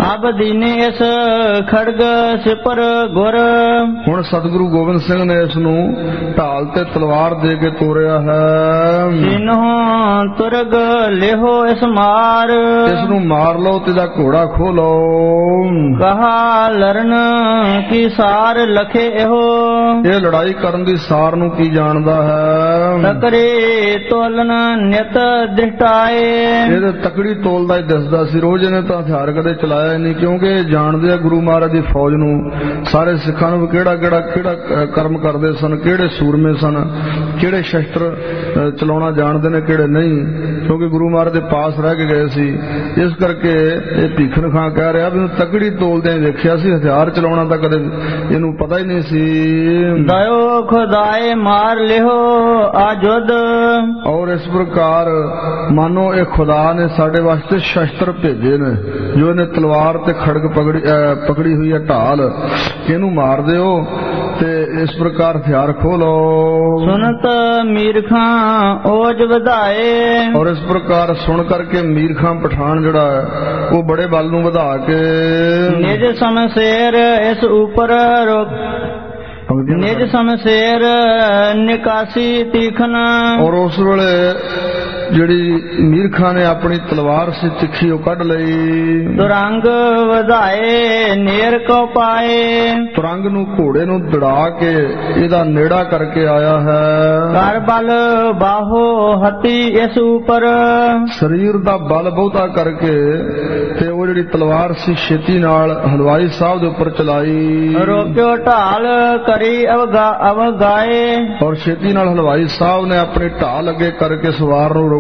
Speaker 2: ਅਬ ਦੀਨੇ ਇਸ ਖੜਗ ਸਿਪਰ ਗੁਰ।
Speaker 1: ਹੁਣ ਸਤਿਗੁਰੂ ਗੋਬਿੰਦ ਸਿੰਘ ਨੇ ਇਸ ਨੂੰ ਢਾਲ ਤੇ ਤਲਵਾਰ ਦੇ ਕੇ ਤੋਰਿਆ ਹੈ।
Speaker 2: ਤਿਨਹੁ ਤੁਰਗ ਲਿਹੋ ਇਸ ਮਾਰ।
Speaker 1: ਇਸ ਨੂੰ ਮਾਰ ਲਓ ਤੇ ਦਾ ਘੋੜਾ ਖੋਹ ਲਓ।
Speaker 2: ਕਹਾ ਲਰਨ ਕੀ ਸਾਰ ਲਖੇ ਇਹੋ।
Speaker 1: ਇਹ ਲੜਾਈ ਕਰਨ ਦੀ ਸਾਰ ਨੂੰ ਕੀ ਜਾਣਦਾ ਹੈ।
Speaker 2: ਤਕਰੇ ਤੋਲਨ ਨਿਤ ਦ੍ਰਿਸ਼ਟਾਏ।
Speaker 1: ਇਹ ਤਕੜੀ ਤੋਲਦਾ ਹੀ ਦਿਸਦਾ ਸੀ। ਰੋਜ਼ ਇਹਨੇ ਤਾਂ ਹਥਿਆਰ ਕਦੇ ਚਲਾਇਆ ਨਹੀਂ, ਕਿਉਂਕਿ ਜਾਣਦੇ ਆ ਗੁਰੂ ਮਹਾਰਾਜ ਦੀ ਫੌਜ ਨੂੰ, ਸਾਰੇ ਸਿੱਖਾਂ ਨੂੰ ਕਿਹੜਾ ਕਰਮ ਕਰਦੇ ਸਨ, ਕਿਹੜੇ ਸੂਰਮੇ ਸਨ, ਕਿਹੜੇ ਸ਼ਸਤਰ ਚਲਾਉਣਾ ਜਾਣਦੇ ਨੇ, ਕਿਹੜੇ ਨਹੀਂ, ਕਿਉਂਕਿ ਗੁਰੂ ਮਹਾਰਾਜ ਦੇ ਪਾਸ ਰਹਿ ਕੇ ਗਏ ਸੀ। ਇਸ ਕਰਕੇ ਇਹ ਭੀਖਣ ਖਾਂ ਕਹਿ ਰਿਹਾ ਵੀ ਇਹਨੂੰ ਤਕੜੀ ਤੋਲਦਿਆਂ ਵੇਖਿਆ ਸੀ, ਹਥਿਆਰ ਚਲਾਉਣਾ ਤਾਂ ਕਦੇ ਇਹਨੂੰ ਪਤਾ ਹੀ ਨਹੀਂ ਸੀ।
Speaker 2: ਦਇਓ ਖੁਦਾਏ ਮਾਰ ਲਿਓ ਆਜੁਦ।
Speaker 1: ਔਰ ਇਸ ਪ੍ਰਕਾਰ ਮਾਨੋ ਇਹ ਖੁਦਾ ਨੇ ਸਾਡੇ ਵਾਸਤੇ ਸ਼ਸਤਰ ਭੇਜੇ ਨੇ, ਜੋ ਇਹਨੇ ਤਲਵਾਰ ਤੇ ਖੜਗ ਪਕੜੀ ਹੋਈ ਹੈ ਢਾਲ, ਇਹਨੂੰ ਮਾਰ ਦਿਓ ਤੇ ਇਸ ਪ੍ਰਕਾਰ ਹਥਿਆਰ ਖੋਹ ਲਓ।
Speaker 2: ਸੁਨਤ ਮੀਰ ਖਾਂ ਓਜ ਵਧਾਏ।
Speaker 1: ਔਰ ਇਸ ਪ੍ਰਕਾਰ ਸੁਣ ਕਰਕੇ ਮੀਰ ਖਾਂ ਪਠਾਨ ਜਿਹੜਾ ਹੈ ਉਹ ਬੜੇ ਬਲ ਨੂੰ ਵਧਾ ਕੇ
Speaker 2: ਨਿਜ ਸਮਸ਼ੇਰ ਇਸ ਉੱਪਰ ਨਿਜ ਸਮਸ਼ੇਰ ਨਿਕਾਸੀ ਤੀਖਨ।
Speaker 1: ਔਰ ਉਸ ਵੇਲੇ ਜਿਹੜੀ ਮੀਰ ਖਾਂ ਨੇ ਆਪਣੀ ਤਲਵਾਰ ਸੀ ਤਿੱਖੀ ਉਹ ਕੱਢ ਲਈ।
Speaker 2: ਤੁਰੰਗ ਵਧਾਏ ਨੇਰ ਕੋ ਪਾਏ।
Speaker 1: ਤੁਰੰਗ ਨੂੰ ਘੋੜੇ ਨੂੰ ਦੜਾ ਕੇ ਇਹਦਾ ਨੇੜਾ ਕਰਕੇ ਆਇਆ ਹੈ।
Speaker 2: ਕਰ ਬਲ ਬਾਹੋ ਹਤੀ ਇਸ ਉੱਪਰ।
Speaker 1: ਸਰੀਰ ਦਾ ਬਲ ਬਹੁਤਾ ਕਰਕੇ ਤੇ ਉਹ ਜਿਹੜੀ ਤਲਵਾਰ ਸੀ ਛੇਤੀ ਨਾਲ ਹਲਵਾਈ ਸਾਹਿਬ ਦੇ ਉੱਪਰ ਚਲਾਈ।
Speaker 2: ਰੋਕਿਓ ਢਾਲ ਕਰੀ ਅਵਗਾਏ।
Speaker 1: ਔਰ ਛੇਤੀ ਨਾਲ ਹਲਵਾਈ ਸਾਹਿਬ ਨੇ ਆਪਣੀ ਢਾਲ ਅੱਗੇ ਕਰਕੇ ਸਵਾਰ ਨੂੰ ਰੋਕਿਆ।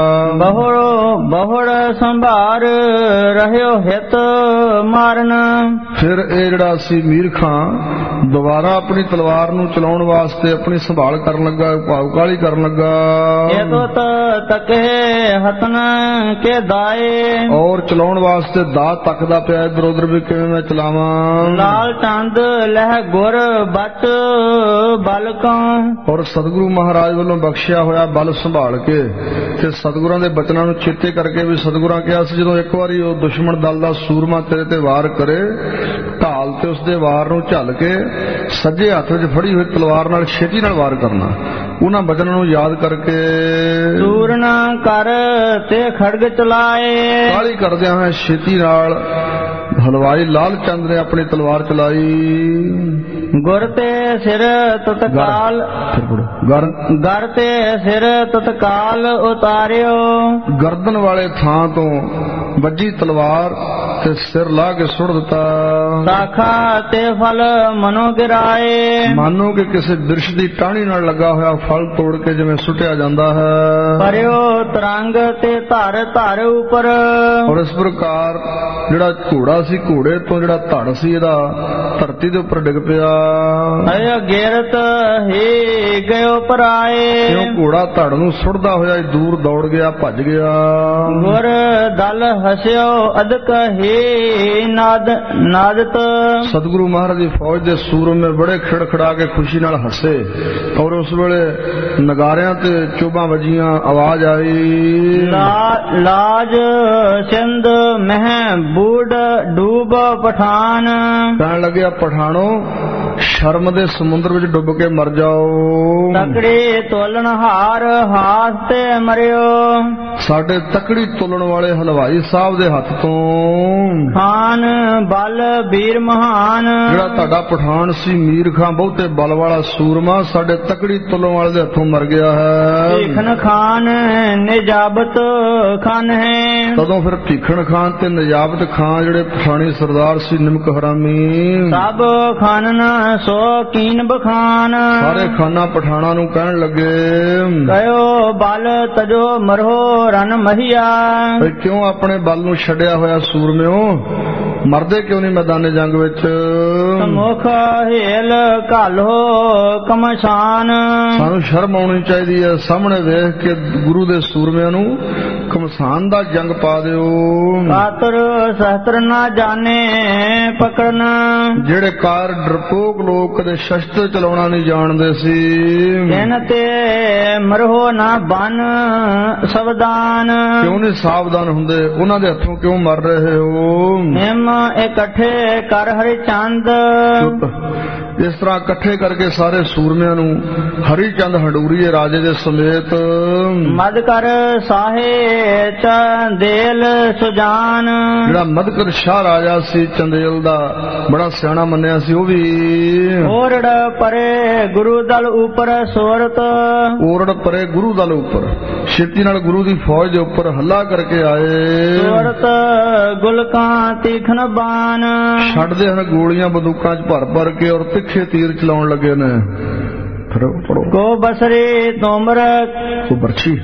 Speaker 2: ਬਹੁੜ ਸੰਭਾਰ ਰਹਿਓ ਹਿਤ ਮਾਰਨ। ਫਿਰ
Speaker 1: ਇਹ ਜਿਹੜਾ ਸੀ ਮੀਰ ਖਾਂ ਦੁਬਾਰਾ ਆਪਣੀ ਤਲਵਾਰ ਨੂੰ ਚਲਾਉਣ ਵਾਸਤੇ ਆਪਣੀ ਸੰਭਾਲ ਕਰਨ ਲੱਗਾ, ਭਾਵਕਾਲੀ ਕਰਨ ਲੱਗਾ।
Speaker 2: ਇਹ ਤੋ ਤਕੇ ਹਤਨ ਕੇ ਦਾਏ।
Speaker 1: ਔਰ ਚਲਾਉਣ ਵਾਸਤੇ ਦਾ ਤੱਕਦਾ ਪਿਆ ਇਧਰ ਉਧਰ ਵੀ ਕਿਵੇਂ ਮੈਂ ਚਲਾਵਾਂ।
Speaker 2: ਲਾਲ ਚੰਦ ਲਹਿ ਗੁਰ ਬਚ ਬਲ ਕਉ।
Speaker 1: ਔਰ ਸਤਿਗੁਰੂ ਮਹਾਰਾਜ ਵੱਲੋਂ ਬਖਸ਼ਿਆ ਹੋਇਆ ਬਲ ਸੰਭਾਲ ਕੇ ਤੇ ਸਤਿਗੁਰਾਂ ਦੇ ਬਚਨਾਂ ਨੂੰ ਚੇਤੇ ਕਰਕੇ ਵੀ ਸਤਿਗੁਰਾਂ ਕਿਹਾ ਸੀ ਜਦੋਂ ਇੱਕ ਵਾਰੀ ਉਹ ਦੁਸ਼ਮਣ ਦਲ ਦਾ ਸੂਰਮਾ ਤੇਰੇ ਤੇ ਵਾਰ ਕਰੇ, ਢਾਲ ਤੇ ਉਸਦੇ ਵਾਰ ਨੂੰ ਝੱਲ ਕੇ ਸੱਜੇ ਹੱਥ ਵਿੱਚ ਫੜੀ ਹੋਈ ਤਲਵਾਰ ਨਾਲ ਛੇਤੀ ਨਾਲ ਵਾਰ ਕਰਨਾ। ਉਹਨਾਂ ਬਚਨਾਂ ਨੂੰ ਯਾਦ ਕਰਕੇ
Speaker 2: ਚੂਰਨ ਕਰ ਤੇ ਖੜਗ ਚਲਾਏ।
Speaker 1: ਕਾਹਲੀ ਕਰਦਿਆਂ ਹੋਏ ਛੇਤੀ ਨਾਲ ਹਲਵਾਈ ਲਾਲ ਚੰਦ ਨੇ ਆਪਣੀ ਤਲਵਾਰ ਚਲਾਈ।
Speaker 2: ਗੁਰ ਤੇ ਸਿਰ ਤਤਕਾਲ ਗਰ ਤੇ ਸਿਰ ਤਤਕਾਲ ਉਤਾਰਿਓ।
Speaker 1: ਗਰਦਨ ਵਾਲੇ ਥਾਂ ਤੋਂ ਵੱਜੀ ਤਲਵਾਰ ਤੇ ਸਿਰ ਲਾ ਕੇ ਸੁੱਟ ਦਿੱਤਾ।
Speaker 2: ਸਾਖਾ ਤੇ ਫਲ ਮਨੋ ਗਿਰਾਏ।
Speaker 1: ਮਾਨੋ ਕਿ ਕਿਸੇ ਬਿਰਸ਼ ਦੀ ਟਾਹਣੀ ਨਾਲ ਲੱਗਾ ਹੋਇਆ ਫਲ ਤੋੜ ਕੇ ਜਿਵੇਂ ਸੁੱਟਿਆ ਜਾਂਦਾ ਹੈ।
Speaker 2: ਪਰਿਓ ਤਰੰਗ ਤੇ ਧਰ ਧਰ ਉੱਪਰ।
Speaker 1: ਔਰ ਇਸ ਪ੍ਰਕਾਰ ਜਿਹੜਾ ਘੋੜਾ ਸੀ, ਘੋੜੇ ਤੋਂ ਜਿਹੜਾ ਧੜ ਸੀ ਇਹਦਾ ਧਰਤੀ ਦੇ ਉੱਪਰ ਡਿੱਗ ਪਿਆ। ਅਯ
Speaker 2: ਗੇਰਤ ਹੀ ਗਇਓ ਪਰਾਏ।
Speaker 1: ਕਿਉਂ ਘੋੜਾ ਧੜ ਨੂੰ ਸੁੱਟਦਾ ਹੋਇਆ ਦੂਰ ਦੌੜ ਗਿਆ, ਭੱਜ ਗਿਆ।
Speaker 2: ਗੁਰ ਦਲ ਹਸਿਓ ਅਦਕ ਹੀ ਨਾਦਤ।
Speaker 1: ਸਤਿਗੁਰੂ ਮਹਾਰਾਜ ਦੀ ਫੌਜ ਦੇ ਸੂਰਮੇ ਬੜੇ ਖੜਖੜਾ ਕੇ ਖੁਸ਼ੀ ਨਾਲ ਹੱਸੇ। ਔਰ ਉਸ ਵੇਲੇ ਨਗਾਰਿਆਂ ਤੇ ਚੋਬਾਂ ਵੱਜੀਆਂ, ਆਵਾਜ਼ ਆਈ
Speaker 2: ਲਾਜ ਸਿੰਧ ਮਹਿ ਬੂੜ ਡੂਬ ਪਠਾਨ।
Speaker 1: ਕਹਿਣ ਲੱਗਿਆ ਪਠਾਣੋ ਸ਼ਰਮ ਦੇ ਸਮੁੰਦਰ ਵਿੱਚ ਡੁੱਬ ਕੇ ਮਰ ਜਾਓ।
Speaker 2: ਤਕੜੀ ਤੋਲਣ ਹਾਰ ਹਾਥ ਤੇ ਮਰਿਓ।
Speaker 1: ਸਾਡੇ ਤਕੜੀ ਤੋਲਣ ਵਾਲੇ ਹਲਵਾਈ ਸਾਹਿਬ ਦੇ ਹੱਥ ਤੋਂ।
Speaker 2: ਖਾਨ ਬਲ ਵੀਰ ਮਹਾਨ।
Speaker 1: ਜਿਹੜਾ ਤੁਹਾਡਾ ਪਠਾਨ ਸੀ ਮੀਰ ਖਾਂ ਬਹੁਤੇ ਬਲ ਵਾਲਾ ਸੂਰਮਾ ਸਾਡੇ ਤਕੜੀ ਤੋਲਣ ਵਾਲੇ ਦੇ ਹੱਥੋਂ ਮਰ ਗਿਆ ਹੈ।
Speaker 2: ਭੀਖਣ ਖਾਨ ਨਿਜਾਬਤ ਖਾਨ ਹੈ।
Speaker 1: ਤਦੋਂ ਫਿਰ ਭੀਖਣ ਖਾਨ ਤੇ ਨਿਜਾਬਤ ਖਾਨ ਜਿਹੜੇ ਪਠਾਣੀ ਸਰਦਾਰ ਸੀ ਨਿਮਕ ਹਰਾਮੀ,
Speaker 2: ਸਭ ਖਾਨਨ ਸੋ ਕੀਨ ਬਖਾਨ।
Speaker 1: ਸਾਰੇ ਖਾਨਾ ਪਠਾਣਾ ਨੂੰ ਕਹਿਣ ਲੱਗੇ
Speaker 2: ਕਹੋ ਬਲ ਤਜੋ ਮਰੋ ਰਨ ਮਹੀਆ।
Speaker 1: ਕਿਉਂ ਆਪਣੇ ਬਲ ਨੂੰ ਛੱਡਿਆ ਹੋਇਆ ਸੂਰਮਿਓ, ਮਰਦੇ ਕਿਉਂ ਨਹੀਂ ਮੈਦਾਨੇ ਜੰਗ ਵਿੱਚ?
Speaker 2: ਮੁਖ ਹੇਲ ਘਾਲੋ ਕਮਸ਼ਾਨ।
Speaker 1: ਸਾਨੂੰ ਸ਼ਰਮ ਆਉਣੀ ਚਾਹੀਦੀ ਹੈ, ਸਾਹਮਣੇ ਵੇਖ ਕੇ ਗੁਰੂ ਦੇ ਸੂਰਮਿਆਂ ਨੂੰ ਕਮਸਾਨ ਦਾ ਜੰਗ ਪਾ ਦਿਓ।
Speaker 2: ਕਾਤਰ ਸਹਤਰ ਨਾ ਜਾਣੇ ਪਕੜਨ।
Speaker 1: ਜਿਹੜੇ ਕਾਰ ਡਰਪੋਕ ਲੋਕ ਕਦੇ ਸ਼ਸਤਰ ਚਲਾਉਣਾ ਨਹੀਂ ਜਾਣਦੇ ਸੀ।
Speaker 2: ਇਹਨਾਂ ਤੇ ਮਰਹੋ ਨਾ ਬਨ ਸਵਦਾਨ।
Speaker 1: ਕਿਉਂ ਨਹੀਂ ਸਾਵਧਾਨ ਹੁੰਦੇ? ਉਹਨਾਂ ਦੇ ਹੱਥੋਂ ਕਿਉਂ ਮਰ ਰਹੇ ਹੋ?
Speaker 2: ਹਿਮ ਇਕੱਠੇ ਕਰ ਹਰਿ ਚੰਦ।
Speaker 1: ਇਸ ਤਰ੍ਹਾਂ ਇਕੱਠੇ ਕਰਕੇ ਸਾਰੇ ਸੂਰਮਿਆਂ ਨੂੰ ਹਰੀ ਚੰਦ ਹੰਡੂਰੀਏ ਰਾਜੇ ਦੇ ਸਮੇਤ
Speaker 2: ਮਦ ਕਰ ਸਾਹੇ ਚੰਦੇਲ ਸੁਜਾਨ।
Speaker 1: ਜਿਹੜਾ ਮਦਕਰ ਸ਼ਾਹ ਰਾਜਾ ਸੀ ਚੰਦੇਲ ਦਾ, ਬੜਾ ਸਿਆਣਾ ਮੰਨਿਆ ਸੀ ਉਹ ਵੀ।
Speaker 2: ਓਰੜ ਪਰੇ ਗੁਰੂ ਦਲ ਉਪਰ ਸੋਰਤ।
Speaker 1: ਓਰੜ ਪਰੇ ਗੁਰੂ ਦਲ ਉੱਪਰ, ਛੇਤੀ ਨਾਲ ਗੁਰੂ ਦੀ ਫੌਜ ਦੇ ਉੱਪਰ ਹੱਲਾ ਕਰਕੇ ਆਏ।
Speaker 2: ਸੋਰਤ ਗੁਲਕਾਂ ਤੀਖਣ ਬਾਨ।
Speaker 1: ਛੱਡਦੇ ਹਨ ਗੋਲੀਆਂ ਬੰਦੂਕਾਂ 'ਚ ਭਰ ਭਰ ਕੇ ਔਰ ਤਿੱਖੇ ਤੀਰ ਚਲਾਉਣ ਲੱਗੇ ਨੇ।
Speaker 2: ਕੋ ਬਸਰੇ ਤੋਮਰ
Speaker 1: ਕੋ ਬਰਛੀ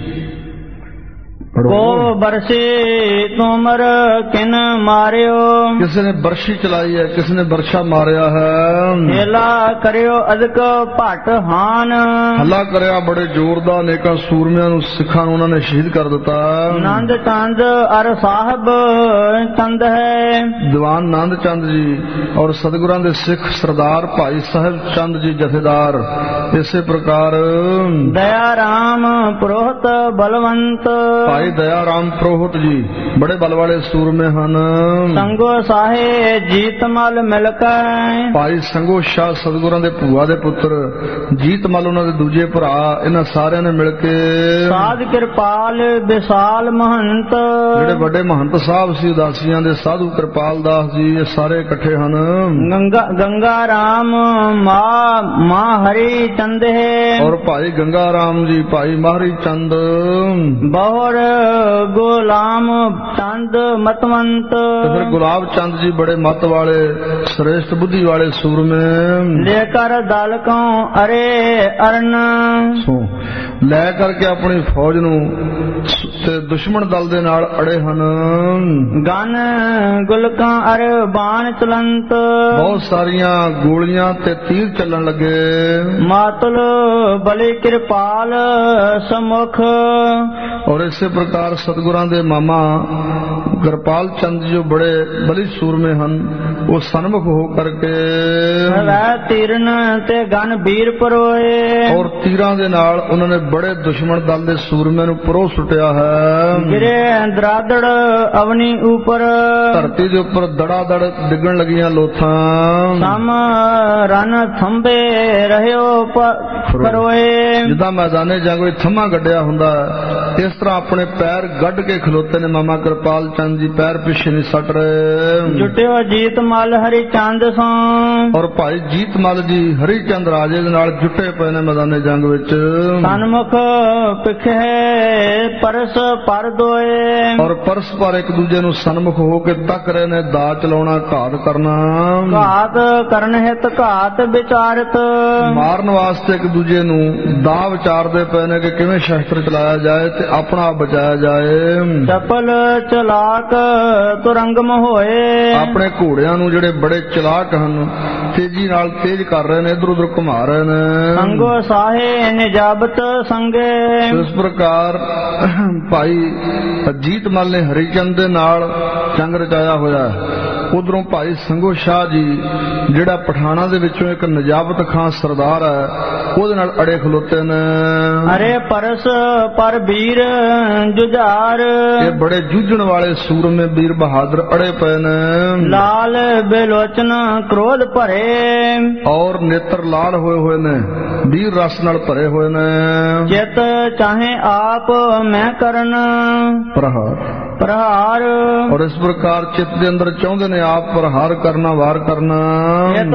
Speaker 2: ਕੋ ਬਰਸੇ ਤੋਮਰ ਕਿਨ ਮਾਰਿਓ।
Speaker 1: ਕਿਸੇ ਨੇ ਬਰਸ਼ੀ ਚਲਾਈ ਹੈ, ਕਿਸੇ ਨੇ ਬਰਸ਼ਾ ਮਾਰਿਆ ਹੈ।
Speaker 2: ਹੇਲਾ ਕਰਿਓ ਅਦਕ ਭਟ ਹਾਨ।
Speaker 1: ਹੱਲਾ ਕਰਿਆ ਬੜੇ ਜ਼ੋਰ ਦਾ, ਅਨੇਕਾਂ ਸੂਰਮਿਆਂ ਨੂੰ ਸਿੱਖਾਂ ਨੂੰ ਉਹਨਾਂ ਨੇ ਸ਼ਹੀਦ ਕਰ ਦਿੱਤਾ।
Speaker 2: ਨੰਦ ਚੰਦ ਅਰ ਸਾਹਿਬ ਚੰਦ ਹੈ।
Speaker 1: ਦੀਵਾਨ ਨੰਦ ਚੰਦ ਜੀ ਔਰ ਸਤਿਗੁਰਾਂ ਦੇ ਸਿੱਖ ਸਰਦਾਰ ਭਾਈ ਸਾਹਿਬ ਚੰਦ ਜੀ ਜਥੇਦਾਰ। ਇਸੇ ਪ੍ਰਕਾਰ
Speaker 2: ਦਇਆ ਰਾਮ ਪੁਰੋਹਤ ਬਲਵੰਤ।
Speaker 1: ਭਾਈ ਦਇਆ ਰਾਮ ਪ੍ਰੋਹਤ ਜੀ ਬੜੇ ਬਲ ਵਾਲੇ ਸੂਰਮੇ ਹਨ।
Speaker 2: ਸੰਗੋ ਸਾਹੇ ਜੀਤਮਲ ਮਿਲ ਕੇ।
Speaker 1: ਭਾਈ ਸੰਗੋ ਸ਼ਾਹ ਸਤਿਗੁਰਾਂ ਦੇ ਭੂਆ ਦੇ ਪੁੱਤਰ, ਜੀਤਮਲ ਉਹਨਾਂ ਦੇ ਦੂਜੇ ਭਰਾ। ਇਹਨਾਂ ਸਾਰਿਆਂ ਨੇ ਮਿਲ ਕੇ
Speaker 2: ਸਾਧ ਕਿਰਪਾਲ ਵਿਸਾਲ ਮਹੰਤ।
Speaker 1: ਜਿਹੜੇ ਵੱਡੇ ਮਹੰਤ ਸਾਹਿਬ ਸੀ ਉਦਾਸੀਆਂ ਦੇ, ਸਾਧੂ ਕਿਰਪਾਲ ਦਾਸ ਜੀ, ਇਹ ਸਾਰੇ ਇਕੱਠੇ ਹਨ।
Speaker 2: ਗੰਗਾ ਰਾਮ ਮਾਂ ਹਰੀ ਚੰਦ ਹੈ।
Speaker 1: ਔਰ ਭਾਈ ਗੰਗਾ ਰਾਮ ਜੀ, ਭਾਈ ਮਾਹਰੀ ਚੰਦ,
Speaker 2: ਬਹੁਰ ਗੁਲਾਮ ਚੰਦ ਮਤਵੰਤ।
Speaker 1: ਫਿਰ ਗੁਲਾਬ ਚੰਦ ਜੀ ਬੜੇ ਮਤ ਵਾਲੇ, ਸ੍ਰੇਸ਼ਟ ਬੁੱਧੀ ਵਾਲੇ ਸੂਰਮੇ।
Speaker 2: ਲੈ ਕਰ ਦਲ ਕਉ ਅਰੇ ਅਰਨ।
Speaker 1: ਲੈ ਕਰਕੇ ਆਪਣੀ ਫੌਜ ਨੂੰ ਤੇ ਦੁਸ਼ਮਣ ਦਲ ਦੇ ਨਾਲ ਅੜੇ ਹਨ।
Speaker 2: ਗਨ ਗੁਲਕਾਂ ਅਰ ਬਾਣ ਚਲੰਤ।
Speaker 1: ਬਹੁਤ ਸਾਰੀਆਂ ਗੋਲੀਆਂ ਤੇ ਤੀਰ ਚੱਲਣ ਲੱਗੇ।
Speaker 2: ਮਾਤਲ ਬਲੀ ਕਿਰਪਾਲ ਸਮੁਖ।
Speaker 1: ਔਰ ਇਸੇ ਪ੍ਰਕਾਰ ਸਤਿਗੁਰਾਂ ਦੇ ਮਾਮਾ ਕਿਰਪਾਲ ਚੰਦ ਜੋ ਬੜੇ ਬਲੀ ਸੂਰਮੇ ਹਨ, ਉਹ ਸਨਮੁਖ ਹੋ ਕਰਕੇ
Speaker 2: ਤੀਰਨ ਤੇ ਗਨ ਵੀਰ ਪਰੋਏ।
Speaker 1: ਔਰ ਤੀਰਾਂ ਦੇ ਨਾਲ ਉਹਨਾਂ ਨੇ ਬੜੇ ਦੁਸ਼ਮਣ ਦਲ ਦੇ ਸੂਰਮਿਆਂ ਨੂੰ ਪਰੋ ਸੁੱਟਿਆ ਹੈ।
Speaker 2: ਗਿਰੇ ਦਰਾਦੜ ਅਵਨੀ ਉਪਰ।
Speaker 1: ਧਰਤੀ ਦੇ ਉੱਪਰ ਦੜਾ ਦੜ ਡਿੱਗਣ ਲੱਗੀਆਂ ਲੋਥਾਂ।
Speaker 2: ਸਮ ਰਨ ਥੰਬੇ ਰਹਿਓ ਪਰੋਏ।
Speaker 1: ਜਿੱਦਾਂ ਮੈਦਾਨੇ ਜੰਗ ਵਿੱਚ ਥੰਮਾ ਗੱਡਿਆ ਹੁੰਦਾ, ਇਸ ਤਰ੍ਹਾਂ ਆਪਣੇ ਪੈਰ ਗੱਡ ਕੇ ਖਲੋਤੇ ਨੇ ਮਾਮਾ ਕਿਰਪਾਲ ਚੰਦ ਜੀ, ਪੈਰ ਪਿੱਛੇ ਨਹੀਂ ਸੱਟ ਰਹੇ।
Speaker 2: ਜੁਟਿਓ ਜੀਤਮਲ ਹਰੀ ਚੰਦ ਸੋ।
Speaker 1: ਔਰ ਭਾਈ ਜੀਤਮਲ ਜੀ ਹਰੀ ਚੰਦ ਰਾਜੇ ਦੇ ਨਾਲ ਜੁਟੇ ਪਏ ਨੇ ਮੈਦਾਨੇ ਜੰਗ ਵਿੱਚ।
Speaker 2: ਸਨਮੁਖ ਪਿੱਛੇ ਪਰਸ ਪਰ ਦੋਏ।
Speaker 1: ਔਰ ਪਰਸ ਪਰ ਇੱਕ ਦੂਜੇ ਨੂੰ ਸਨਮੁਖ ਹੋ ਕੇ ਤੱਕ ਰਹੇ ਨੇ। ਦਾ ਚਲਾਉਣਾ, ਘਾਤ ਕਰਨਾ।
Speaker 2: ਘਾਤ ਕਰਨ ਹਿਤ ਘਾਤ ਵਿਚਾਰਤ।
Speaker 1: ਮਾਰਨ ਵਾਸਤੇ ਇੱਕ ਦੂਜੇ ਨੂੰ ਦਾ ਵਿਚਾਰਦੇ ਪਏ ਨੇ ਕਿ ਕਿਵੇਂ ਸ਼ਸਤਰ ਚਲਾਇਆ ਜਾਏ ਤੇ ਆਪਣਾ ਆਪ ਬਚਾਇਆ ਜਾਏ।
Speaker 2: ਚਪਲ ਚਲਾਕ ਤੁਰੰਗਮ ਹੋਏ। ਆਪਣੇ
Speaker 1: ਘੋੜਿਆਂ ਨੂੰ ਜਿਹੜੇ ਬੜੇ ਚਲਾਕ ਹਨ, ਤੇਜ਼ੀ ਨਾਲ ਤੇਜ਼ ਕਰ ਰਹੇ ਨੇ, ਇਧਰ ਉਧਰ ਘੁਮਾ ਰਹੇ ਨੇ।
Speaker 2: ਸੰਗੋ ਸਾਹੇ ਨਿਜਾਬਤ ਸੰਗੇ।
Speaker 1: ਇਸ ਪ੍ਰਕਾਰ ਭਾਈ ਜੀਤਮਲ ਨੇ ਹਰੀਚੰਦ ਦੇ ਨਾਲ ਜੰਗ ਰਚਾਇਆ ਹੋਇਆ। ਉਧਰੋਂ ਭਾਈ ਸੰਗੋ ਸ਼ਾਹ ਜੀ ਜਿਹੜਾ ਪਠਾਣਾ ਦੇ ਵਿੱਚੋਂ ਇੱਕ ਨਜਾਬਤ ਖਾਂ ਸਰਦਾਰ ਹੈ, ਉਹਦੇ ਨਾਲ ਅੜੇ ਖਲੋਤੇ ਨੇ।
Speaker 2: ਅਰੇ ਪਰਸ ਪਰ ਵੀਰ ਜੁਝਾਰ।
Speaker 1: ਇਹ ਬੜੇ ਜੂਝਣ ਵਾਲੇ ਸੂਰਮੇ ਵੀਰ ਬਹਾਦਰ ਅੜੇ ਪਏ ਨੇ।
Speaker 2: ਲਾਲ ਬੇਲੋਚਨ ਕ੍ਰੋਧ ਭਰੇ।
Speaker 1: ਔਰ ਨੇਤਰ ਲਾਲ ਹੋਏ ਹੋਏ ਨੇ, ਵੀਰ ਰਸ ਨਾਲ ਭਰੇ ਹੋਏ ਨੇ।
Speaker 2: ਜਿਤ ਚਾਹੇ ਆਪ ਮੈਂ ਕਰਨ ਪ੍ਰਹਾਰ।
Speaker 1: ਔਰ ਇਸ ਪ੍ਰਕਾਰ ਚਿੱਤ ਦੇ ਅੰਦਰ ਚਾਹੁੰਦੇ ਨੇ ਆਪ ਪ੍ਰਹਾਰ ਕਰਨਾ, ਵਾਰ ਕਰਨਾ।
Speaker 2: ਇਹ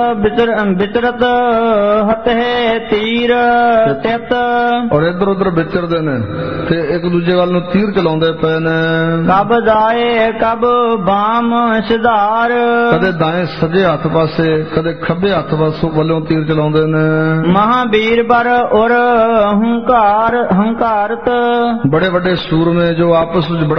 Speaker 2: ਵਿਚਰਤ ਹਤੇ ਤੀਰ ਤਿਤ।
Speaker 1: ਔਰ ਇਧਰ ਉਧਰ ਵਿਚਰਦੇ ਨੇ ਤੇ ਇੱਕ ਦੂਜੇ ਵੱਲ ਨੂੰ ਤੀਰ ਚਲਾਉਂਦੇ ਪਏ ਨੇ।
Speaker 2: ਕਬ ਜਾਏ ਕਬ ਬਾਮ ਸਿਧਾਰ।
Speaker 1: ਕਦੇ ਦਾएं ਸੱਜੇ ਹੱਥ ਪਾਸੇ, ਕਦੇ ਖੱਬੇ ਹੱਥ ਪਾਸੋਂ ਵੱਲੋਂ ਤੀਰ ਚਲਾਉਂਦੇ ਨੇ।
Speaker 2: ਮਹਾਵੀਰ ਬਰ ਔਰ ਹੰਕਾਰਤ।
Speaker 1: ਬੜੇ ਵੱਡੇ ਸੂਰਮੇ ਜੋ ਆਪਸ ਵਿੱਚ ਬੜਾ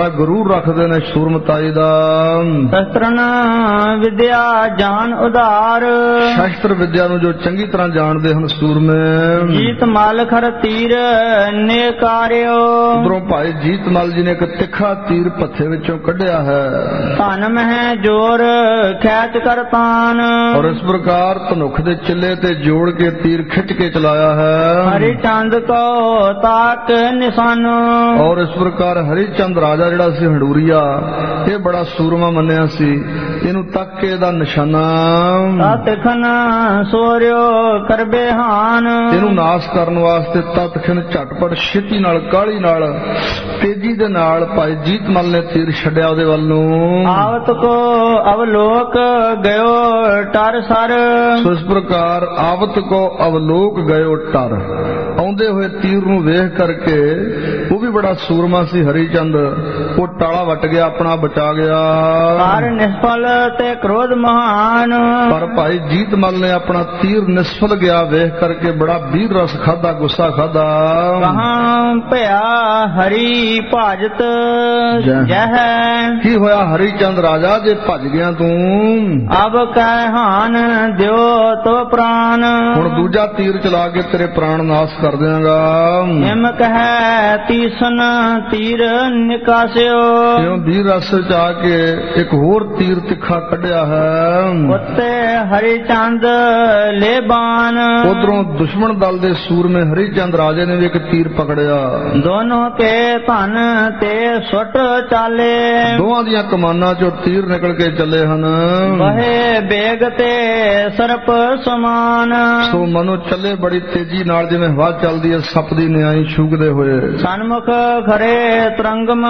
Speaker 1: ਗਰੂਰ ਰੱਖਦੇ ਨੇ ਸੂਰਮਤਾਈ ਦਾ।
Speaker 2: ਸ਼ਸਤਰਨ ਵਿਦਿਆ ਜਾਣ ਉਧਾਰ,
Speaker 1: ਸ਼ਸਤਰ ਵਿਦਿਆ ਨੂੰ ਜੋ ਚੰਗੀ ਤਰ੍ਹਾਂ ਜਾਣਦੇ ਹਨ ਸੂਰਮੇ।
Speaker 2: ਜੀਤ ਮਲ ਖਰ ਤੀਰ ਨਿਕਾਰਿਓ,
Speaker 1: ਉਧਰੋਂ ਭਾਈ ਜੀਤ ਮਲ ਜੀ ਨੇ ਇੱਕ ਤਿੱਖਾ ਤੀਰ ਪੱਥੇ ਵਿੱਚੋਂ ਕੱਢਿਆ ਹੈ।
Speaker 2: ਧਨ ਮਹਿ ਜੋਰ ਖੈਚ ਕਰ ਤਾਨ,
Speaker 1: ਔਰ ਇਸ ਪ੍ਰਕਾਰ ਧਨੁਖ ਦੇ ਚਿੱਲੇ ਤੇ ਜੋੜ ਕੇ ਤੀਰ ਖਿੱਚ ਕੇ ਚਲਾਇਆ ਹੈ।
Speaker 2: ਹਰੀ ਚੰਦ ਕੋ ਤਾਕ ਨਿਸ਼ਾਨੋ,
Speaker 1: ਔਰ ਇਸ ਪ੍ਰਕਾਰ ਹਰੀ ਚੰਦ ਰਾਜਾ ਜਿਹੜਾ ਸੀ ਹੰਡੂਰੀਆ, ਇਹ ਬੜਾ ਸੂਰਮਾ ਮੰਨਿਆ ਸੀ। ਇਹਨੂੰ ਤੱਕ ਕੇ ਇਹਦਾ ਨਿਸ਼ਾਨਾ
Speaker 2: ਤਤਖਨ ਸੋਰਿਓ ਕਰਬੇ ਹਾਨ,
Speaker 1: ਇਹਨੂੰ ਨਾਸ਼ ਕਰਨ ਵਾਸਤੇ ਤਤਖਨ ਝਟਪਟ ਛੇਤੀ ਨਾਲ ਕਾਹਲੀ ਨਾਲ ਤੇਜ਼ੀ ਦੇ ਨਾਲ ਭਾਈ ਜੀਤ ਮਲ ਨੇ ਤੀਰ ਛੱਡਿਆ ਉਹਦੇ ਵੱਲ ਨੂੰ।
Speaker 2: ਆਵਤ ਕੋ ਅਵਲੋਕ ਗਇਓ ਟਰ ਸਰ,
Speaker 1: ਸੋ ਇਸ ਪ੍ਰਕਾਰ ਆਵਤ ਕੋ ਅਵਲੋਕ ਗਇਓ ਟਰ, ਆਉਂਦੇ ਹੋਏ ਤੀਰ ਨੂੰ ਵੇਖ ਕਰਕੇ ਉਹ ਵੀ ਬੜਾ ਸੂਰਮਾ ਸੀ ਹਰੀ ਚੰਦ, ਉਹ ਟਾਲਾ ਵੱਟ ਗਿਆ, ਆਪਣਾ ਬਚਾ ਗਿਆ।
Speaker 2: ਪਰ ਨਿਸਫਲ ਤੇ ਕ੍ਰੋਧ ਮਹਾਨ,
Speaker 1: ਪਰ ਭਾਈ ਜੀਤ ਮਲ ਨੇ ਆਪਣਾ ਤੀਰ ਨਿਸਫਲ ਗਿਆ ਵੇਖ ਕਰਕੇ ਬੜਾ ਵੀਰ ਰਸ ਖਾਦਾ, ਗੁੱਸਾ ਖਾਦਾ।
Speaker 2: ਕਹਾਂ ਭਇਆ ਹਰੀ ਭਾਜਤ ਜਹ,
Speaker 1: ਕੀ ਹੋਇਆ ਹਰੀ ਚੰਦ ਰਾਜਾ ਜੇ ਭੱਜ ਗਿਆ ਤੂੰ?
Speaker 2: ਅਬ ਕਹਿ ਹਾਨ ਦਿਓ ਤੋ ਪ੍ਰਾਨ,
Speaker 1: ਹੁਣ ਦੂਜਾ ਤੀਰ ਚਲਾ ਕੇ ਤੇਰੇ ਪ੍ਰਾਣ ਨਾਸ਼ ਕਰ ਦਿਆਂਗਾ।
Speaker 2: ਹਿਮ ਕਹਿ ਤੀਸਨ ਤੀਰ ਨਿਕਾਸਿਓ,
Speaker 1: ਜਿਉਂ ਵੀਰ ਰਸ ਚ ਆ ਕੇ ਇੱਕ ਹੋਰ ਤੀਰ ਤਿੱਖਾ ਕੱਢਿਆ ਹੈ।
Speaker 2: ਉੱਤੇ ਹਰੀ ਚੰਦ ਲੈ ਬਾਨ,
Speaker 1: ਉਧਰੋਂ ਦੁਸ਼ਮਣ ਦਲ ਦੇ ਸੂਰਮੇ ਹਰੀ ਚੰਦ ਰਾਜੇ ਨੇ ਵੀ ਇੱਕ ਤੀਰ ਪਕੜਿਆ।
Speaker 2: ਦੋਨੋਂ ਕੇ ਧਨ ਤੇ ਸੁੱਟ ਚਾਲੇ,
Speaker 1: ਦੋਵਾਂ ਦੀਆਂ ਕਮਾਨਾਂ ਚੋਂ ਤੀਰ ਨਿਕਲ ਕੇ ਚੱਲੇ ਹਨ।
Speaker 2: ਬਹੇ ਬੇਗ ਤੇ ਸਰਪ ਸਮਾਨ,
Speaker 1: ਸੋ ਮਨੋ ਚੱਲੇ ਬੜੀ ਤੇਜ਼ੀ ਨਾਲ ਜਿਵੇਂ ਹਵਾ ਚੱਲਦੀ ਹੈ ਸੱਪ ਦੀ ਨਿਆਈ ਛੂਕਦੇ ਹੋਏ।
Speaker 2: ਸਨਮੁਖ ਖਰੇ ਤਰੰਗਮ